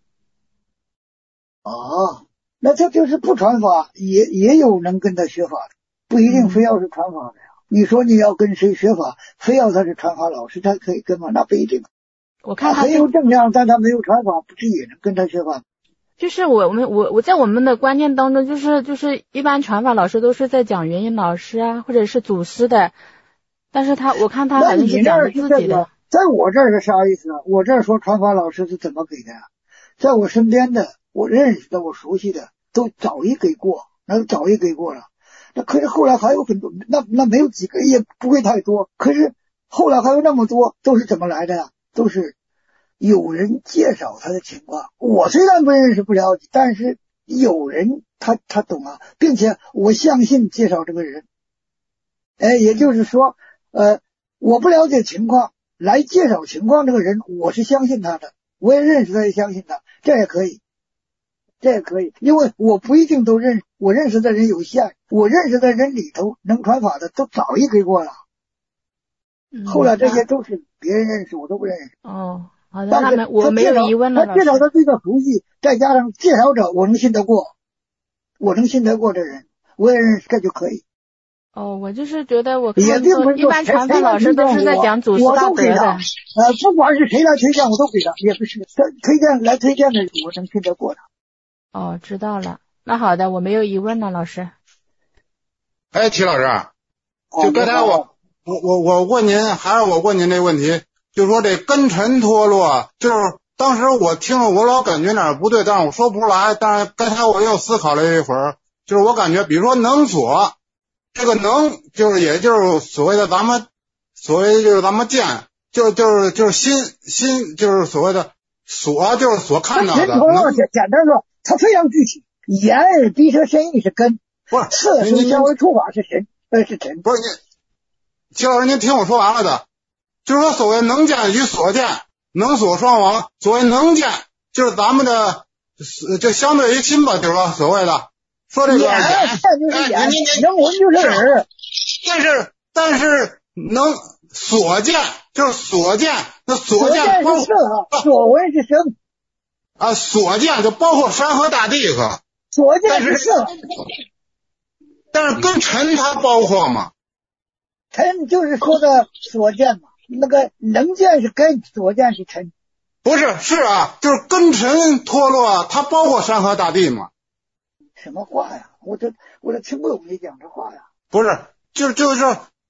[SPEAKER 2] 哦，那这就是不传法也也有能跟他学法的，不一定非要是传法的呀。嗯、你说你要跟谁学法，非要他是传法老师他可以跟吗？那不一定。
[SPEAKER 13] 我看
[SPEAKER 2] 他很有正量，但他没有传法，不是也能跟他学法？
[SPEAKER 13] 就是我们我我在我们的观念当中，就是就是一般传法老师都是在讲元音老师啊，或者是祖师的，但是他我看他好像是讲的自己的。
[SPEAKER 2] 在我这儿是啥意思啊？我这儿说传法老师是怎么给的呀？在我身边的，我认识的，我熟悉的，都早已给过，那早已给过了。那可是后来还有很多，那那没有几个，也不会太多。可是后来还有那么多，都是怎么来的呀？都是有人介绍他的情况，我虽然不认识不了解，但是有人他他懂啊，并且我相信介绍这个人。哎，也就是说，呃，我不了解情况，来介绍情况这个人，我是相信他的，我也认识他，也相信他，这也可以，这也可以，因为我不一定都认识，我认识的人有限，我认识的人里头能传法的都早已给过了，嗯、后来这些都是别人认识，我都不认识。
[SPEAKER 13] 哦。好的，
[SPEAKER 2] 但是
[SPEAKER 13] 我没有疑问了。
[SPEAKER 2] 他介绍的这个熟悉，再加上介绍者，我能信得过，我能信得过这人，我也认识，这就可以。
[SPEAKER 13] 哦，我就是觉得我
[SPEAKER 2] 也并不是
[SPEAKER 13] 一般传法老师都是在讲祖师大德的。
[SPEAKER 2] 呃，不管是谁来推荐，我都给他，也不是推荐来推荐的，我能信得过他。
[SPEAKER 13] 哦，知道了。那好的，我没有疑问了，老师。
[SPEAKER 11] 哎，齐老师，就刚才我我我我问您，还是我问您这个问题。就是说这根尘脱落，就是当时我听了，我老感觉哪儿不对，但是我说不出来。但是刚才我又思考了一会儿，就是我感觉，比如说能所，这个能就是也就是所谓的咱们所谓就是咱们见，就就是就是心心就是所谓的所，就是所看到的。能
[SPEAKER 2] 简简单说，它非常具体。眼耳鼻舌身意是根，
[SPEAKER 11] 不是
[SPEAKER 2] 色声香味触法是神，呃是尘。
[SPEAKER 11] 不是你，齐老师您听我说完了的。就是说，所谓能见与所见，能所双亡。所谓能见，就是咱们的，就相对于心吧，就是说所谓的说这个眼，
[SPEAKER 2] 眼就是眼，能闻就是耳。
[SPEAKER 11] 但是但是能所见就是所见，那所见包括
[SPEAKER 2] 所闻是声
[SPEAKER 11] 啊，所见就包括山河大地可。
[SPEAKER 2] 所见是色，
[SPEAKER 11] 但是跟尘它包括吗？
[SPEAKER 2] 尘就是说的所见嘛。那个能见是根，所见是尘，
[SPEAKER 11] 不是是啊，就是根尘脱落，它包括山河大地嘛？
[SPEAKER 2] 什么话呀？我这我这听不懂你讲这话呀？
[SPEAKER 11] 不是，就就是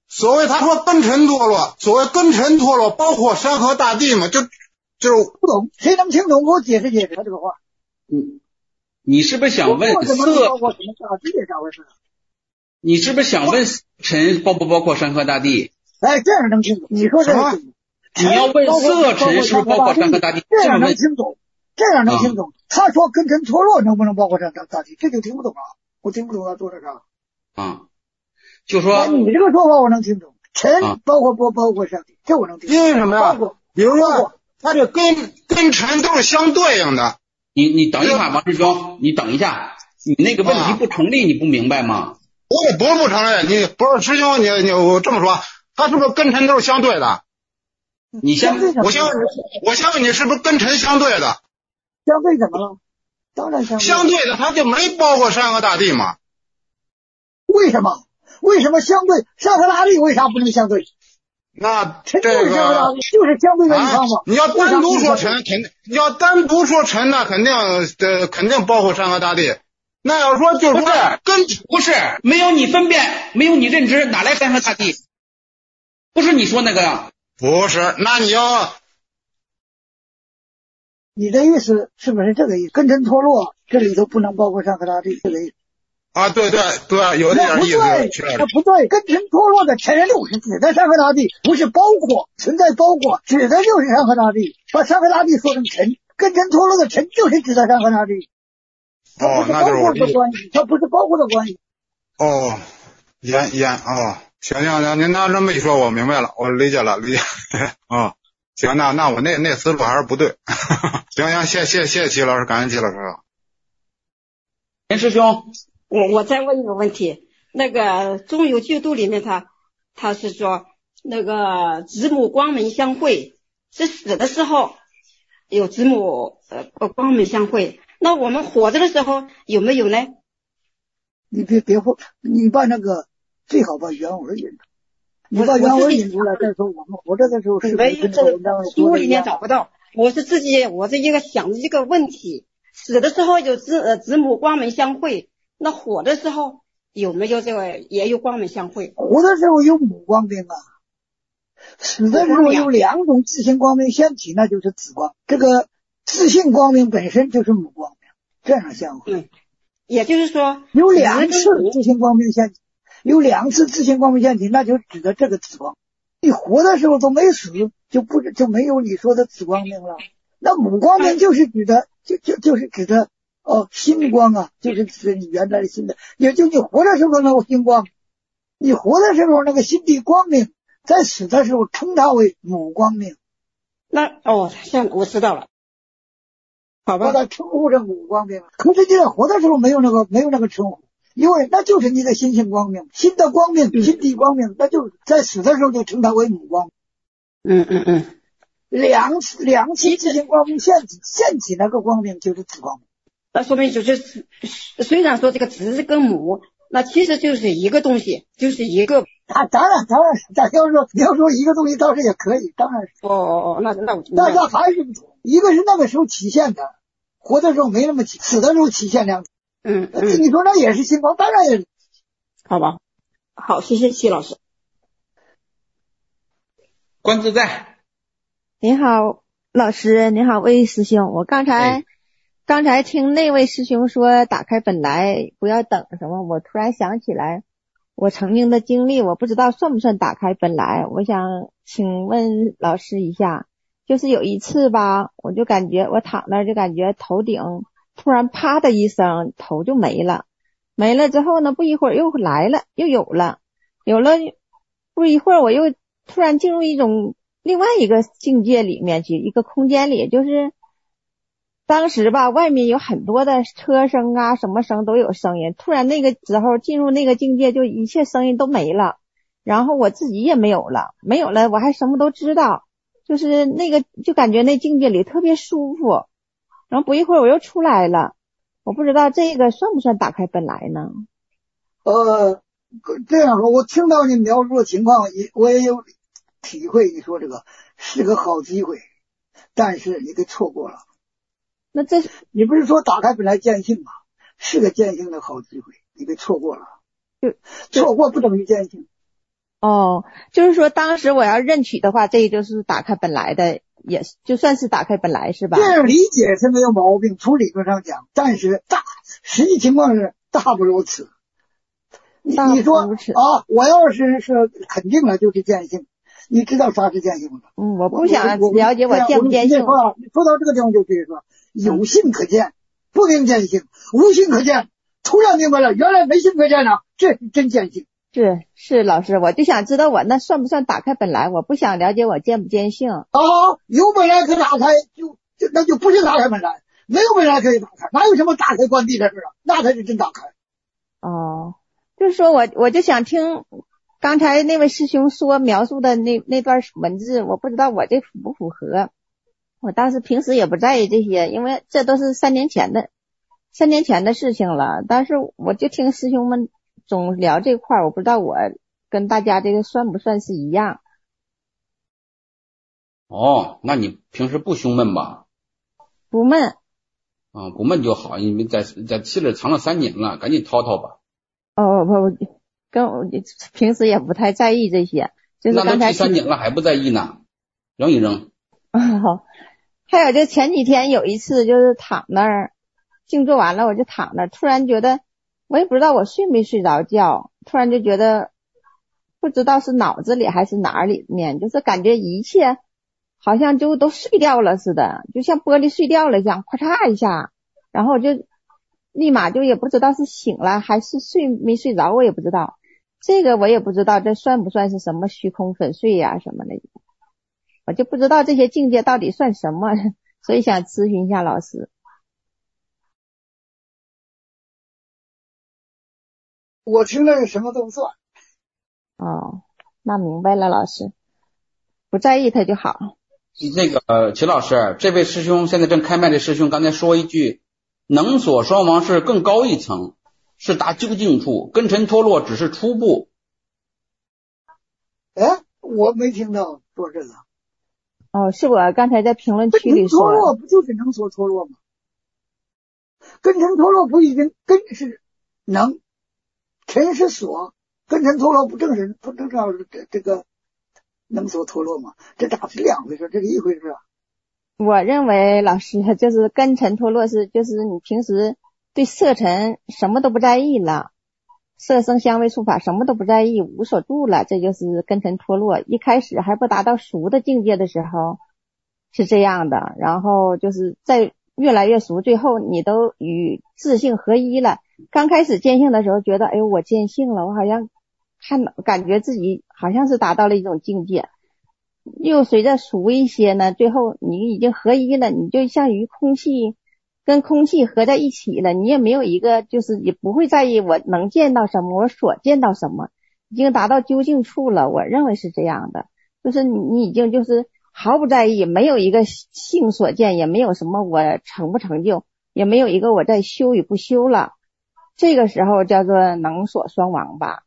[SPEAKER 11] 所谓他说根尘脱落，所谓根尘脱落包括山河大地嘛，就就是
[SPEAKER 2] 不懂，谁能听懂？给我解释解释这个话。
[SPEAKER 1] 嗯，你是不是想问色？
[SPEAKER 2] 包括什么大地咋回事？
[SPEAKER 1] 你是不是想问尘包不包括山河大地？
[SPEAKER 2] 哎，这样能听懂。你说这个，
[SPEAKER 1] 你要问色尘是不是包括山河大地？
[SPEAKER 2] 这样能听懂，这样能听懂。他说根尘脱落能不能包括山河大地？这就听不懂了，我听不懂他说的啥。
[SPEAKER 1] 啊，就说
[SPEAKER 2] 你这个说法我能听懂，尘包括不包括山地，这我能听懂。
[SPEAKER 11] 因为什么呀？比如说，它这根跟尘都是相对应的。
[SPEAKER 1] 你你等一下，王师兄，你等一下，你那个问题不成立，你不明白吗？
[SPEAKER 11] 我也不是不承认，你不是师兄，你你我这么说，他是不是跟尘都是相对的？
[SPEAKER 1] 你相对，
[SPEAKER 11] 我相我相信你是不是跟尘相对的？
[SPEAKER 2] 相对怎么了？当然相对。
[SPEAKER 11] 相对的，他就没包括山河大地嘛？
[SPEAKER 2] 为什么？为什么相对？山河大地为啥不能相对？
[SPEAKER 11] 那这
[SPEAKER 2] 个就是相对的一方嘛。
[SPEAKER 11] 啊、你要单独说尘，肯定你要单独说尘，那肯定呃肯定包括山河大地。那要说就是说
[SPEAKER 1] 跟不是没有你分辨，没有你认知，哪来山河大地？不是你说那个呀？
[SPEAKER 11] 不是，那你要
[SPEAKER 2] 你的意思是不是这个意思？根尘脱落，这里头不能包括山河大地，这个意思。
[SPEAKER 11] 啊，对对对，有点意思。
[SPEAKER 2] 那不对，根尘脱落的尘就是指的山河大地，不是包括存在包括，指的就是山河大地。把山河大地说成尘，根尘脱落的尘就是指的山河大地。
[SPEAKER 11] 哦，那就是
[SPEAKER 2] 我理解。它不是包括的关系。
[SPEAKER 11] 哦，烟烟哦，行行行，您那这么一说，我明白了，我理解了，理解。啊、哦，行，那那我那那思路还是不对。行行，谢谢谢谢齐老师，感恩齐老师。
[SPEAKER 1] 严师兄。
[SPEAKER 12] 我我再问一个问题，那个中有救度里面他他是说那个子母光明相会，是死的时候有子母呃光明相会，那我们活着的时候有没有呢？
[SPEAKER 2] 你别别活，你把那个最好把原文引出，你把原文引出来再说我们活着的时候是不是跟这个文章
[SPEAKER 12] 书里面找不到，我是自己我这一个想的这个问题，死的时候有子呃子母光明相会。那火的时候有没有这个也有光明相会？
[SPEAKER 2] 活的时候有母光明啊，死的时候有两种自性光明现起，那就是子光。这个自性光明本身就是母光明，这样相会。
[SPEAKER 12] 嗯，也就是说
[SPEAKER 2] 有两次自性光明现起，有两次自性光明现起，那就指的这个子光。你活的时候都没死，就不就没有你说的子光明了。那母光明就是指的，就就就是指的。哦，心光啊，就是指你原来的心的，也就你活的时候那个心光，你活的时候那个心地光明，在死的时候称它为母光明。
[SPEAKER 12] 那哦，现在我知道了，好吧，
[SPEAKER 2] 把它称呼成母光明。可是你在活的时候没有那个没有那个称呼，因为那就是你的心性光明，心的光明，心地光明，那就在死的时候就称它为母光
[SPEAKER 12] 明。嗯嗯嗯，
[SPEAKER 2] 两次两次自性光明现起，现起那个光明就是子光明。
[SPEAKER 12] 那说明就是虽然说这个子跟母，那其实就是一个东西，就是一个。
[SPEAKER 2] 啊，当然当然，咱要说你要说一个东西倒是也可以，当然是。
[SPEAKER 12] 哦哦哦，那那我
[SPEAKER 2] 但是还是一个是那个时候体现的，活的时候没那么体，死的时候体现两种。
[SPEAKER 12] 嗯嗯，
[SPEAKER 2] 你说那也是心光，当然也是。
[SPEAKER 12] 好吧，好，谢谢谢老师。
[SPEAKER 1] 关自在。
[SPEAKER 15] 您好，老师，您好，魏师兄，我刚才。哎刚才听那位师兄说打开本来不要等什么，我突然想起来我曾经的经历，我不知道算不算打开本来，我想请问老师一下，就是有一次吧，我就感觉我躺那儿就感觉头顶突然啪的一声头就没了，没了之后呢不一会儿又来了，又有了有了不一会儿我又突然进入一种另外一个境界里面去，一个空间里，就是当时吧，外面有很多的车声啊，什么声都有声音。突然那个时候进入那个境界，就一切声音都没了，然后我自己也没有了，没有了，我还什么都知道，就是那个就感觉那境界里特别舒服。然后不一会儿我又出来了，我不知道这个算不算打开本来呢？
[SPEAKER 2] 呃，这样说，我听到你描述的情况，也我也有体会。你说这个是个好机会，但是你给错过了。
[SPEAKER 15] 那这
[SPEAKER 2] 你不是说打开本来见性吗？是个见性的好机会，你给错过了。
[SPEAKER 15] 就
[SPEAKER 2] 错过不等于见性。
[SPEAKER 15] 哦，就是说当时我要认取的话，这就是打开本来的，也是就算是打开本来是吧？
[SPEAKER 2] 这样理解是没有毛病，从理论上讲，但是大实际情况是大不如此。你你说啊，我要是是肯定了就是见性，你知道啥是见性吗？
[SPEAKER 15] 嗯，我不想了解我见不见性。
[SPEAKER 2] 说到这个地方就可以说，有性可见，不明见性；无性可见，突然明白了，原来没性可见呢，这是真见性。
[SPEAKER 15] 是是老师，我就想知道我那算不算打开本来，我不想了解我见不见性。
[SPEAKER 2] 啊，有本来可打开，就就那就不是打开本来，没有本来可以打开，哪有什么打开关闭的事啊？那才是真打开。
[SPEAKER 15] 哦，就是说我我就想听刚才那位师兄说描述的那那段文字，我不知道我这符不符合。我当时平时也不在意这些，因为这都是三年前的三年前的事情了。但是我就听师兄们总聊这块，我不知道我跟大家这个算不算是一样。
[SPEAKER 1] 哦，那你平时不胸闷吧？
[SPEAKER 15] 不闷。
[SPEAKER 1] 啊，不闷就好，你们在在气里藏了三年了，赶紧掏掏吧。
[SPEAKER 15] 哦不，跟我平时也不太在意这些，就是刚才
[SPEAKER 1] 那都第三年了还不在意呢，扔一扔。
[SPEAKER 15] 哦，还有就前几天有一次就是躺那儿静坐完了，我就躺那儿，突然觉得我也不知道我睡没睡着觉，突然就觉得不知道是脑子里还是哪里面，就是感觉一切好像就都碎掉了似的，就像玻璃碎掉了一样，咔嚓一下，然后我就立马就也不知道是醒了还是睡没睡着，我也不知道，这个我也不知道这算不算是什么虚空粉碎呀、啊、什么的，我就不知道这些境界到底算什么，所以想咨询一下老师。
[SPEAKER 2] 我听了什么都算。
[SPEAKER 15] 哦，那明白了，老师，不在意他就好。
[SPEAKER 1] 那个呃，齐老师，这位师兄现在正开麦的师兄刚才说一句，能所双亡是更高一层，是达究竟处，根尘脱落只是初步。
[SPEAKER 2] 哎，我没听到说这个。
[SPEAKER 15] 哦，是我刚才在评论区里说。
[SPEAKER 2] 脱落不就是能所脱落吗？根尘脱落不已经根是能，尘是所，根尘脱落不正是不正常这这个能所脱落吗？这咋是两回事？这是一回事啊。
[SPEAKER 15] 我认为老师就是根尘脱落是就是你平时对色尘什么都不在意了，色声香味触法什么都不在意，无所住了，这就是根尘脱落。一开始还不达到熟的境界的时候是这样的，然后就是在越来越熟，最后你都与自性合一了。刚开始见性的时候觉得哎呦我见性了，我好像看感觉自己好像是达到了一种境界，又随着熟一些呢，最后你已经合一了，你就像与空气跟空气合在一起了，你也没有一个就是也不会在意我能见到什么，我所见到什么，已经达到究竟处了。我认为是这样的，就是你你已经就是毫不在意，没有一个性所见，也没有什么我成不成就，也没有一个我在修与不修了，这个时候叫做能所双亡吧。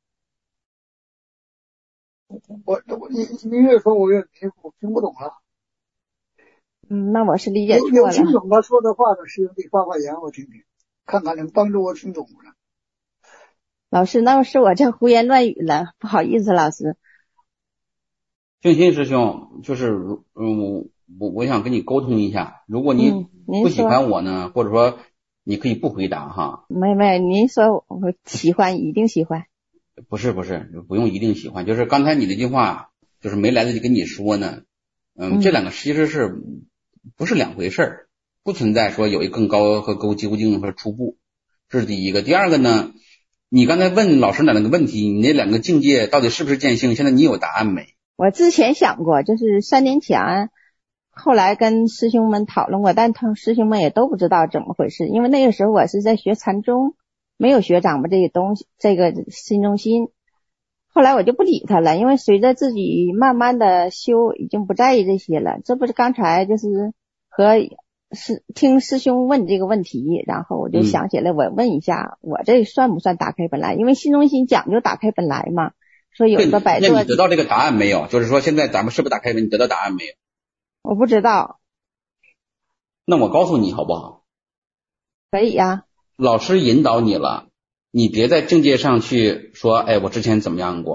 [SPEAKER 2] 我我你你越说我越听我听不懂了。
[SPEAKER 15] 嗯，那我是理解错了。
[SPEAKER 2] 有听懂他说的话的师兄，你发发言我听听，看看能帮助我听懂了。
[SPEAKER 15] 老师，那是我这胡言乱语了，不好意思，老师。
[SPEAKER 1] 静心师兄，就是嗯，我我想跟你沟通一下，如果你不喜欢我呢，嗯、或者说你可以不回答哈。
[SPEAKER 15] 没没，您说我喜欢，一定喜欢。
[SPEAKER 1] 不是不是，不用一定喜欢，就是刚才你那句话，就是没来得及跟你说呢。嗯，嗯这两个其实是不是两回事儿，不存在说有一更高和更究竟和初步，这是第一个。第二个呢，你刚才问老师那两个问题，你那两个境界到底是不是见性？现在你有答案没？
[SPEAKER 15] 我之前想过，就是三年前，后来跟师兄们讨论过，但他师兄们也都不知道怎么回事，因为那个时候我是在学禅宗。没有学掌握这个东西，这个心中心，后来我就不理他了，因为随着自己慢慢的修，已经不在意这些了。这不是刚才就是和师听师兄问这个问题，然后我就想起来，我问一下，嗯、我这算不算打开本来？因为心中心讲究打开本来嘛，说有个摆
[SPEAKER 1] 坐。那你得到这个答案没有？就是说现在咱们是不是打开本？你得到答案没有？
[SPEAKER 15] 我不知道。
[SPEAKER 1] 那我告诉你好不好？
[SPEAKER 15] 可以呀、啊。老
[SPEAKER 1] 师引导你了，你别在境界上去说，哎，我之前怎么样过，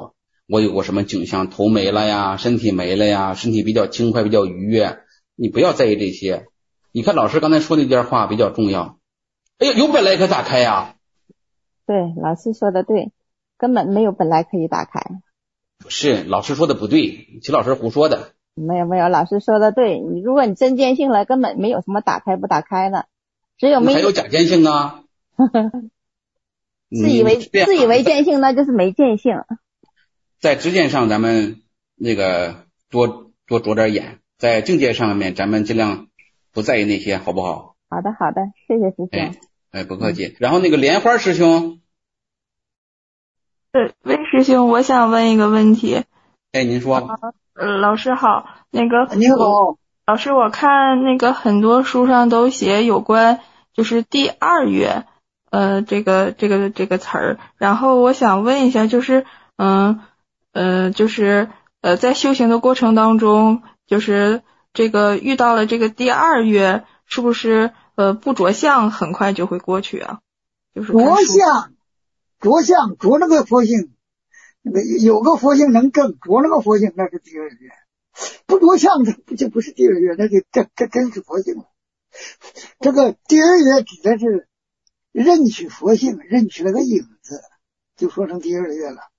[SPEAKER 1] 我有过什么景象，头没了呀，身体没了呀，身体比较轻快，比较愉悦，你不要在意这些。你看老师刚才说那段话比较重要。哎呀，有本来可打开呀。
[SPEAKER 15] 对，老师说的对，根本没有本来可以打开。
[SPEAKER 1] 不是，老师说的不对，齐老师胡说的。
[SPEAKER 15] 没有没有，老师说的对，你如果你真见性了，根本没有什么打开不打开的，只有没
[SPEAKER 1] 还有假见性啊。
[SPEAKER 15] 自以为自以为见性，那就是没见性。
[SPEAKER 1] 在知见上咱们那个多多着点眼，在境界上面咱们尽量不在意那些，好不好？
[SPEAKER 15] 好的好的，谢谢师兄。
[SPEAKER 1] 哎哎，不客气。嗯、然后那个莲花师兄，
[SPEAKER 16] 对，魏师兄，我想问一个问题。
[SPEAKER 1] 哎，您说。
[SPEAKER 16] 呃，老师好，那个
[SPEAKER 2] 你好，
[SPEAKER 16] 老师，我看那个很多书上都写有关就是第二月呃这个这个这个词儿，然后我想问一下，就是嗯呃就是呃在修行的过程当中，就是这个遇到了这个第二月，是不是呃不着相很快就会过去啊？就是
[SPEAKER 2] 着相着相着那个佛性，那个有个佛性能证，着那个佛性那是第二月，不着相它不就不是第二月，那就这这真是佛性了。这个第二月指的是认取佛性，认取了个影子，就说成第二月了。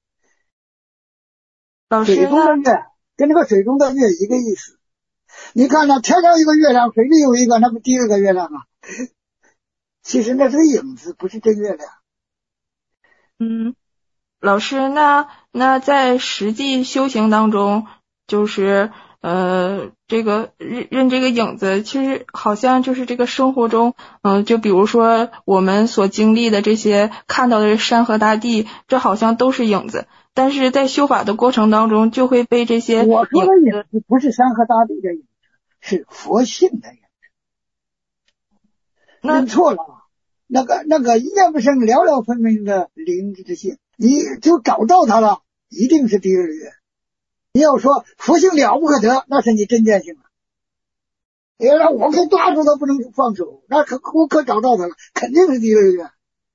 [SPEAKER 16] 老师，
[SPEAKER 2] 水中的月跟这个水中的月一个意思。你看呢，天上一个月亮，水里有一个，那不第二个月亮啊？其实那是个影子，不是真月亮。
[SPEAKER 16] 嗯，老师，那那在实际修行当中，就是呃这个认认这个影子，其实好像就是这个生活中，嗯、呃，就比如说我们所经历的这些看到的山河大地，这好像都是影子，但是在修法的过程当中，就会被这些
[SPEAKER 2] 我说的影子不是山河大地的影子，是佛性的影子。认错了，那个那个叶不生寥寥分明的灵之性，你就找到它了，一定是第二月。你要说佛性了不可得，那是你真见性了。哎，那我可抓住它不能放手，那可我可找到它了，肯定是第二月。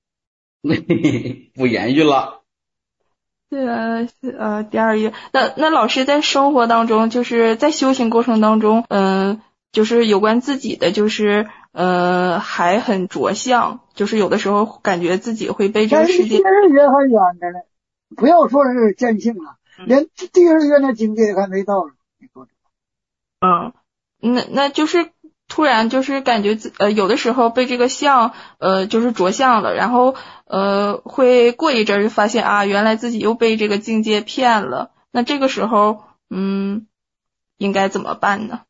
[SPEAKER 1] 不言语了。
[SPEAKER 16] 对啊，呃，第二月，那那老师在生活当中，就是在修行过程当中，嗯、呃，就是有关自己的，就是呃，还很着相，就是有的时候感觉自己会被这个世界。
[SPEAKER 2] 第二月还远着呢，不要说是见性了，连第二月那境界还没到呢。你说
[SPEAKER 16] 嗯，那那就是突然就是感觉自呃有的时候被这个相呃就是着相了，然后呃会过一阵儿就发现啊，原来自己又被这个境界骗了。那这个时候嗯应该怎么办呢？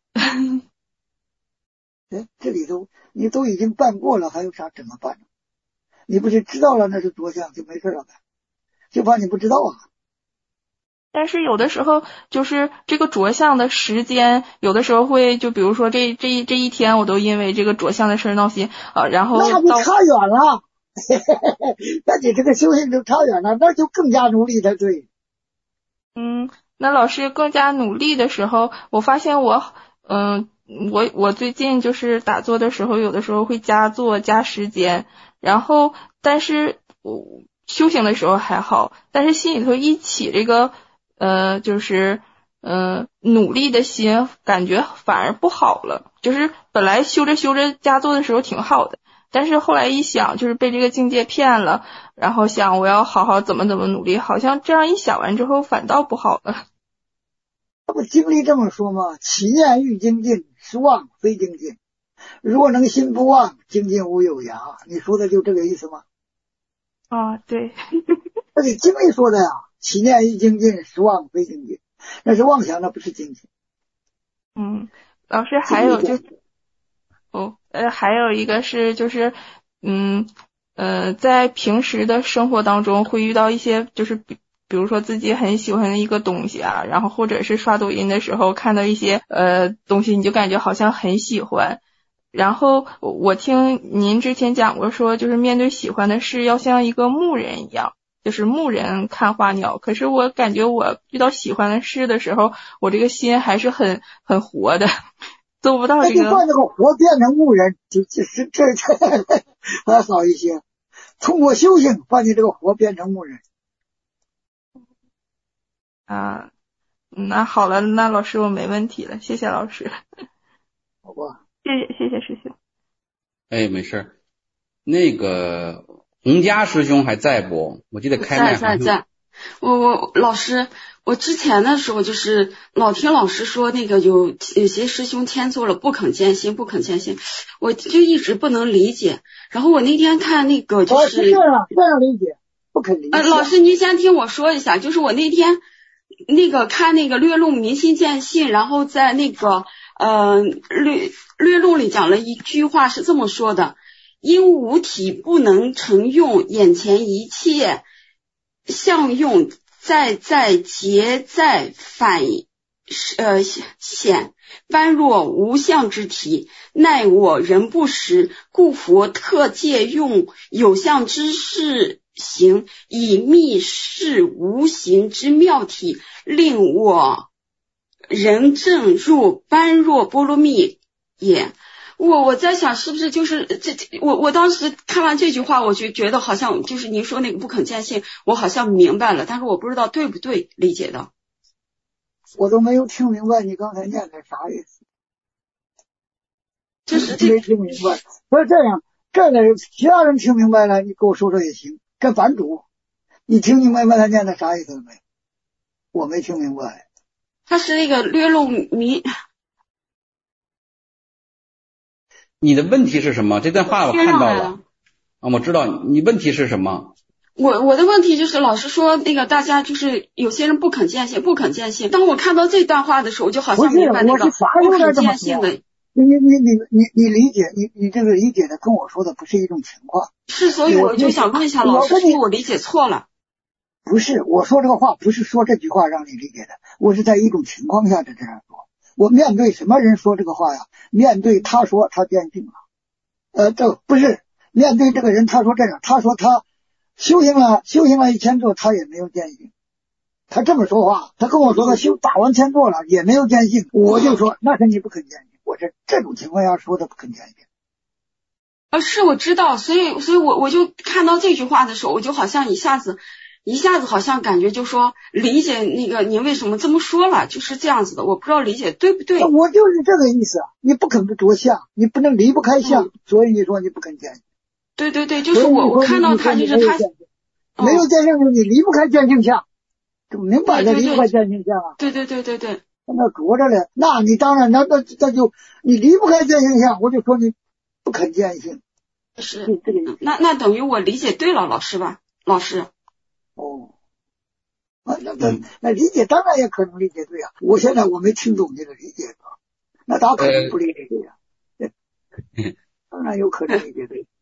[SPEAKER 2] 哎，这里头你都已经办过了，还有啥怎么办呢？你不是知道了那是着相就没事了呗，就怕你不知道啊。
[SPEAKER 16] 但是有的时候就是这个着相的时间，有的时候会就比如说这这一这一天我都因为这个着相的事闹心啊，然后
[SPEAKER 2] 那你差远了，那你这个修行就差远了，那就更加努力才对。
[SPEAKER 16] 嗯，那老师更加努力的时候，我发现我嗯我我最近就是打坐的时候，有的时候会加坐加时间，然后但是我修行的时候还好，但是心里头一起这个呃，就是呃，努力的心，感觉反而不好了。就是本来修着修着加坐的时候挺好的，但是后来一想，就是被这个境界骗了，然后想我要好好怎么怎么努力，好像这样一想完之后，反倒不好了。
[SPEAKER 2] 不经历这么说吗？起念欲精进，是妄非精进。若能心不妄，精进无有涯。你说的就这个意思吗？
[SPEAKER 16] 啊，对。
[SPEAKER 2] 那你经历说的呀。起念欲精进，是妄非精进，那是妄想，那不是精进。
[SPEAKER 16] 嗯，老师还有就是，哦，呃，还有一个是就是，嗯，呃，在平时的生活当中会遇到一些就是比比如说自己很喜欢的一个东西啊，然后或者是刷抖音的时候看到一些呃东西，你就感觉好像很喜欢。然后我听您之前讲过说，就是面对喜欢的事要像一个牧人一样。就是牧人看花鸟，可是我感觉我遇到喜欢的事的时候，我这个心还是很很活的，做不到这个。
[SPEAKER 2] 那就把这个活变成牧人，就就是这这还好一些。通过修行，把你这个活变成牧人。
[SPEAKER 16] 啊，那好了，那老师我没问题了，谢谢老师。
[SPEAKER 2] 好吧，
[SPEAKER 16] 谢谢谢谢师兄。
[SPEAKER 1] 哎，没事。那个洪家师兄还在不？我记得开麦
[SPEAKER 17] 在在在。我我老师，我之前的时候就是老听老师说那个有有些师兄签错了不肯见性不肯见性，我就一直不能理解。然后我那天看那个就是、
[SPEAKER 2] 哦、是这样这样理解，不肯理解。
[SPEAKER 17] 呃，老师您先听我说一下，就是我那天那个看那个略录明心见性，然后在那个呃略略录里讲了一句话是这么说的：因无体不能成用，眼前一切相用在在结在反呃显，般若无相之体，奈我人不识，故佛特借用有相之事行，以密示无形之妙体，令我人证入般若波罗蜜也。我我在想是不是就是这我我当时看完这句话，我就觉得好像就是您说那个不肯见性，我好像明白了，但是我不知道对不对理解的。
[SPEAKER 2] 我都没有听明白你刚才念的啥意思，
[SPEAKER 17] 就是
[SPEAKER 2] 没听明白。不是这样，这个其他人听明白了，你给我说说也行。这版主，你听明白他念的啥意思没？我没听明白。
[SPEAKER 17] 他是那个略露迷。
[SPEAKER 1] 你的问题是什么？这段话我看到了啊，我知道你问题是什么。
[SPEAKER 17] 我我的问题就是老师说那个大家就是有些人不肯见性，不肯见性。当我看到这段话的时候，我就好像明白那个不肯见性的。
[SPEAKER 2] 你你你你你你理解你你这个理解的跟我说的不是一种情况。
[SPEAKER 17] 是，所以我就想问一下老师，是不是我理解错了？
[SPEAKER 2] 不是，我说这个话不是说这句话让你理解的，我是在一种情况下的这样说。我面对什么人说这个话呀？面对他说他见性了，呃，这不是面对这个人，他说这样，他说他修行了，修行了一千座，他也没有见性。他这么说话，他跟我说他修打完千座了，也没有见性，我就说那是你不肯见性。我这这种情况下说的不肯见性。
[SPEAKER 17] 啊，是我知道，所以所以我我就看到这句话的时候，我就好像一下子。一下子好像感觉就说理解那个您为什么这么说了，就是这样子的，我不知道理解对不对。
[SPEAKER 2] 我就是这个意思，你不肯着相，你不能离不开相，嗯、所以你说你不肯见性。
[SPEAKER 17] 对对对，就是我我看到他就是他
[SPEAKER 2] 没有见性，你离不开见性相，这明摆着离不开见性相啊。
[SPEAKER 17] 对对对对对，
[SPEAKER 2] 那着着嘞，那你当然那那那就你离不开见性相，我就说你不肯见性。
[SPEAKER 17] 是，那那等于我理解对了，老师吧，老师。
[SPEAKER 2] 哦，啊，那那那理解当然也可能理解对啊。我现在我没听懂这个理解的，那咋可能不理解对呀、啊？当然有可能理解对。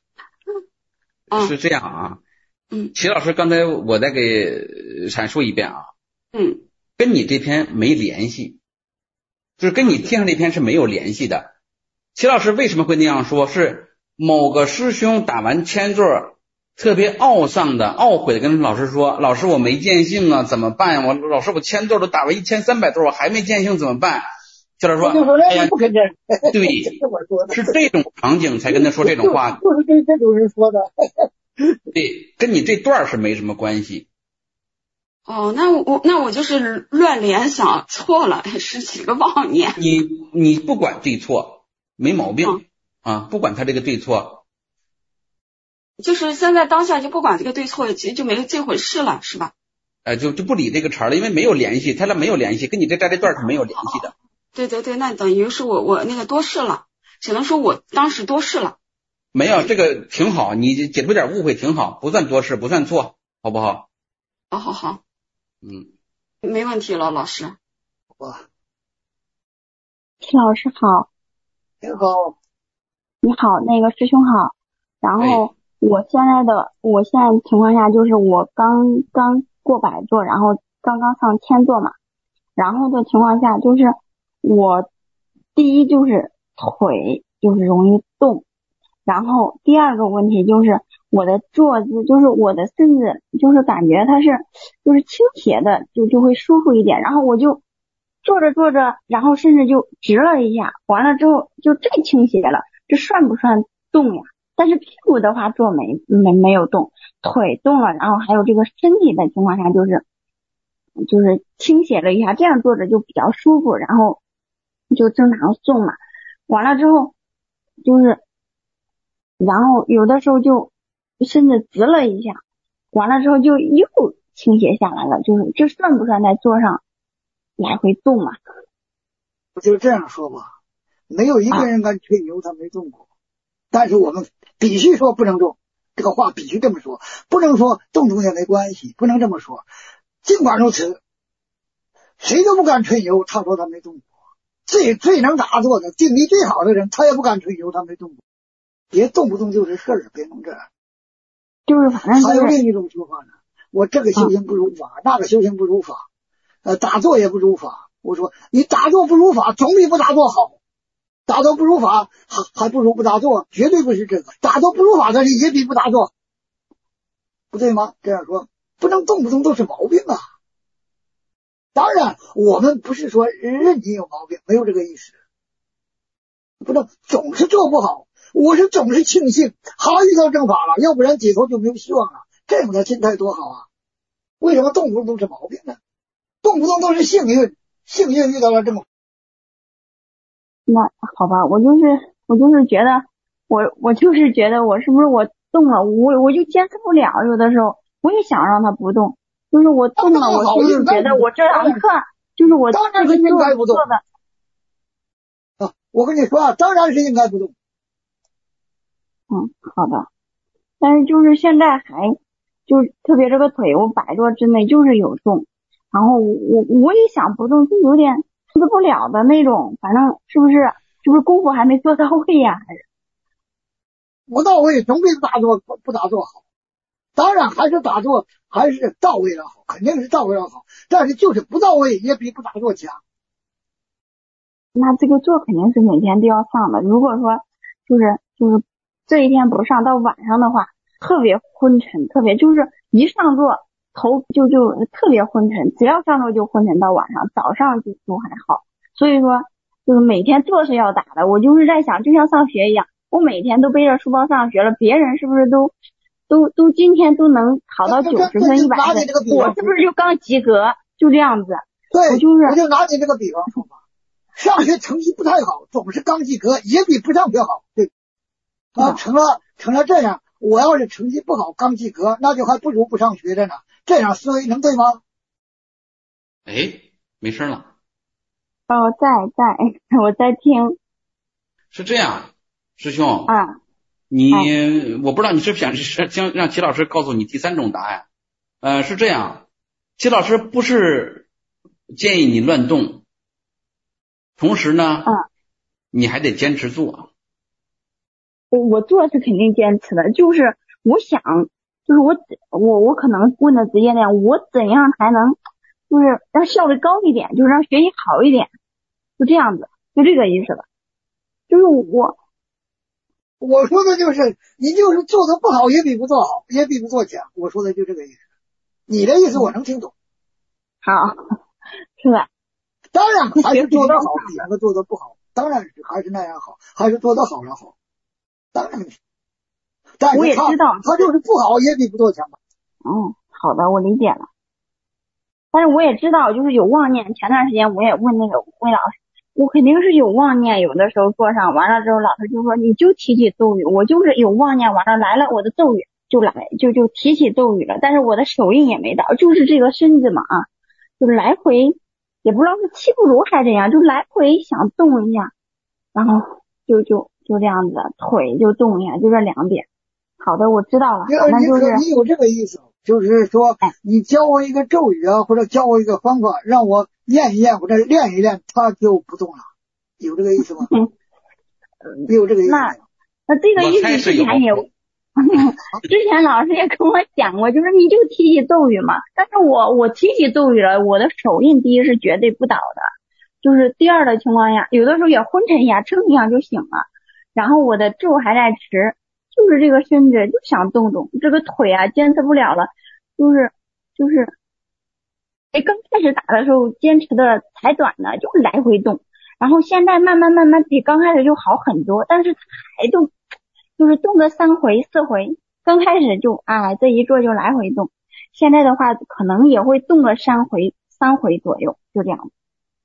[SPEAKER 1] 是这样啊，嗯，齐老师刚才我再给阐述一遍啊，
[SPEAKER 17] 嗯，
[SPEAKER 1] 跟你这篇没联系，就是跟你听上这篇是没有联系的。齐老师为什么会那样说？是某个师兄打完千座。特别懊丧的、懊悔的跟老师说：“老师，我没见性啊，怎么办呀？我老师，我千座都打完一千三百座，我还没见性，怎么办？”齐老师说：“哎呀，
[SPEAKER 2] 不肯见。”
[SPEAKER 1] 对，是这种场景才跟他说这种话，
[SPEAKER 2] 就是跟这种人说的。
[SPEAKER 1] 对，跟你这段是没什么关系。
[SPEAKER 17] 哦，那我那我就是乱联想错了，是几个妄念。
[SPEAKER 1] 你你不管对错，没毛病、嗯、啊，不管他这个对错。
[SPEAKER 17] 就是现在当下就不管这个对错，其实就没有这回事了，是吧？
[SPEAKER 1] 呃，就就不理这个茬了，因为没有联系，他俩没有联系，跟你这在这段是没有联系的。
[SPEAKER 17] 对对对，那等于是我我那个多事了，只能说我当时多事了。
[SPEAKER 1] 没有，这个挺好，你解除点误会挺好，不算多事，不算错，好不好？
[SPEAKER 17] 好好好，
[SPEAKER 1] 嗯，
[SPEAKER 17] 没问题了，老师。
[SPEAKER 2] 哇，
[SPEAKER 18] 齐老师好。
[SPEAKER 2] 你好。
[SPEAKER 18] 你好，那个师兄好。然后。我现在的我现在情况下就是我刚刚过百座，然后刚刚上千座嘛，然后的情况下就是我第一就是腿就是容易动，然后第二个问题就是我的坐姿，就是我的身子就是感觉它是就是倾斜的，就就会舒服一点，然后我就坐着坐着，然后甚至就直了一下，完了之后就再倾斜了，这算不算动呀？但是屁股的话坐没没没有动，腿动了，然后还有这个身体的情况下就是就是倾斜了一下，这样坐着就比较舒服，然后就正常送嘛。完了之后就是，然后有的时候就身子直了一下，完了之后就又倾斜下来了，就是这算不算在座上来回动啊？
[SPEAKER 2] 我就这样说吧，没有一个人敢吹牛他没动过，啊、但是我们必须说不能动，这个话必须这么说，不能说动动也没关系，不能这么说。尽管如此，谁都不敢吹牛，他说他没动过。最最能打坐的、定力最好的人，他也不敢吹牛，他没动过。别动不动就是事儿，别弄这。
[SPEAKER 18] 就是反正、就是、
[SPEAKER 2] 还有另一种说法呢，我这个修行不如法，啊、那个修行不如法，呃，打坐也不如法。我说你打坐不如法，总比不打坐好。打坐不如法，还还不如不打坐，绝对不是这个。打坐不如法，但是也比不打坐，不对吗？这样说不能动不动都是毛病啊。当然，我们不是说认你有毛病，没有这个意思。不能总是做不好，我是总是庆幸，好遇到正法了，要不然解脱就没有希望了。这样的心态多好啊！为什么动不动都是毛病呢？动不动都是幸运，幸运遇到了正法。
[SPEAKER 18] 那好吧，我就是我就是觉得我我就是觉得我是不是我动了，我我就坚持不了，有的时候我也想让它不动，就是我动了，我就是觉得我这堂课就是我这个
[SPEAKER 2] 应该不动
[SPEAKER 18] 的
[SPEAKER 2] 啊。我跟你说啊，当然是应该不动。
[SPEAKER 18] 嗯，好的。但是就是现在还就是特别这个腿，我百多之内就是有动，然后我我也想不动，就有点吃不了的那种，反正是不是是不是功夫还没做到位呀、啊？还是
[SPEAKER 2] 不到位，总比打坐不不打坐好。当然还是打坐还是到位了好，肯定是到位了好，但是就是不到位也比不打坐强。
[SPEAKER 18] 那这个坐肯定是每天都要上的，如果说就是就是这一天不上，到晚上的话特别昏沉，特别就是一上座头就就特别昏沉，只要上座就昏沉到晚上，早上就都还好。所以说就是每天坐是要打的。我就是在想，就像上学一样，我每天都背着书包上学了，别人是不是都都都今天都能考到九十分一百分，我是不是就刚及格？就这样子。
[SPEAKER 2] 对，
[SPEAKER 18] 我就是
[SPEAKER 2] 我就拿你这个比方说吧，上学成绩不太好，总是刚及格，也比不上学好，对啊，成了成了这样。我要是成绩不好，刚及格，那就还不如不上学着呢。这样思维能对吗？
[SPEAKER 1] 哎，没声了。
[SPEAKER 18] 哦，在在，我在听。
[SPEAKER 1] 是这样，师兄
[SPEAKER 18] 啊，
[SPEAKER 1] 你、啊、我不知道你是不是想是想让齐老师告诉你第三种答案。呃，是这样，齐老师不是建议你乱动，同时呢，
[SPEAKER 18] 啊，
[SPEAKER 1] 你还得坚持做。
[SPEAKER 18] 我做是肯定坚持的，就是我想，就是我我我可能问的直接那样，我怎样才能就是让效率高一点，就是让学习好一点，就这样子，就这个意思吧。就是我
[SPEAKER 2] 我说的就是你就是做的不好也比不做好，也比不做强，我说的就这个意思。你的意思我能听懂。
[SPEAKER 18] 好，是吧？
[SPEAKER 2] 当然还是做得好比那个做得不好，当然是还是那样好，还是做得好了好。当然是，但是
[SPEAKER 18] 我也知道
[SPEAKER 2] 他就是不好也比不做强吧。
[SPEAKER 18] 嗯，好的，我理解了。但是我也知道，就是有妄念。前段时间我也问那个魏老师，我肯定是有妄念，有的时候坐上完了之后，老师就说你就提起咒语，我就是有妄念，完了来了我的咒语就来就就提起咒语了，但是我的手印也没到，就是这个身子嘛啊，就来回也不知道是气不如还是怎样，就来回想动一下，然后就就。就这样子，腿就动一下，就这两点。好的，我知道了。反正就是
[SPEAKER 2] 你有这个意思，就是说你教我一个咒语啊，或者教我一个方法，让我念一念或者练一练，它就不动了，有这个意思吗？嗯，有这个意思。
[SPEAKER 18] 那那这个意思之前也，之前老师也跟我讲过，就是你就提起咒语嘛。但是我我提起咒语了，我的手印第一是绝对不倒的，就是第二的情况下，有的时候也昏沉一下，撑一下就醒了。然后我的咒还在持，就是这个身子就想动动，这个腿啊坚持不了了，就是就是哎刚开始打的时候坚持的才短呢，就来回动，然后现在慢慢慢慢比刚开始就好很多，但是还动，就是动个三回四回，刚开始就啊这一坐就来回动，现在的话可能也会动个三回三回左右，就这样。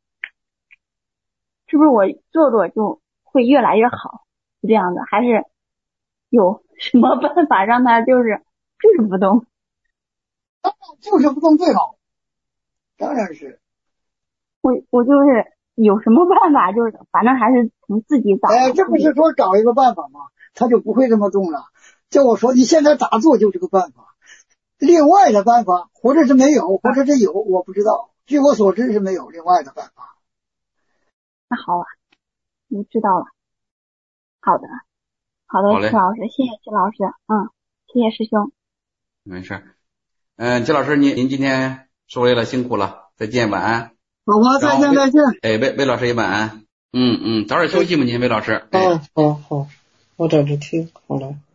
[SPEAKER 18] 是不是我做做就会越来越好？是这样的，还是有什么办法让它就是就是不动？
[SPEAKER 2] 就是不动最好，当然是。
[SPEAKER 18] 我我就是有什么办法，就是反正还是从自己找。
[SPEAKER 2] 哎，这不是说找一个办法吗？他就不会这么动了。叫我说你现在咋做就这个办法，另外的办法或者是没有，或者是有，我不知道。据我所知是没有另外的办法。
[SPEAKER 18] 那好了，你知道了。好的，好的，齐老师，谢谢齐老师，嗯，谢谢师兄。
[SPEAKER 1] 没事。嗯，齐老师，您您今天受累了，辛苦了，再见，晚安。
[SPEAKER 2] 好吧，再见再见。
[SPEAKER 1] 哎，魏魏老师也晚安。嗯嗯，早点休息吧，您魏老师。
[SPEAKER 19] 嗯，好好，我在这听，好了。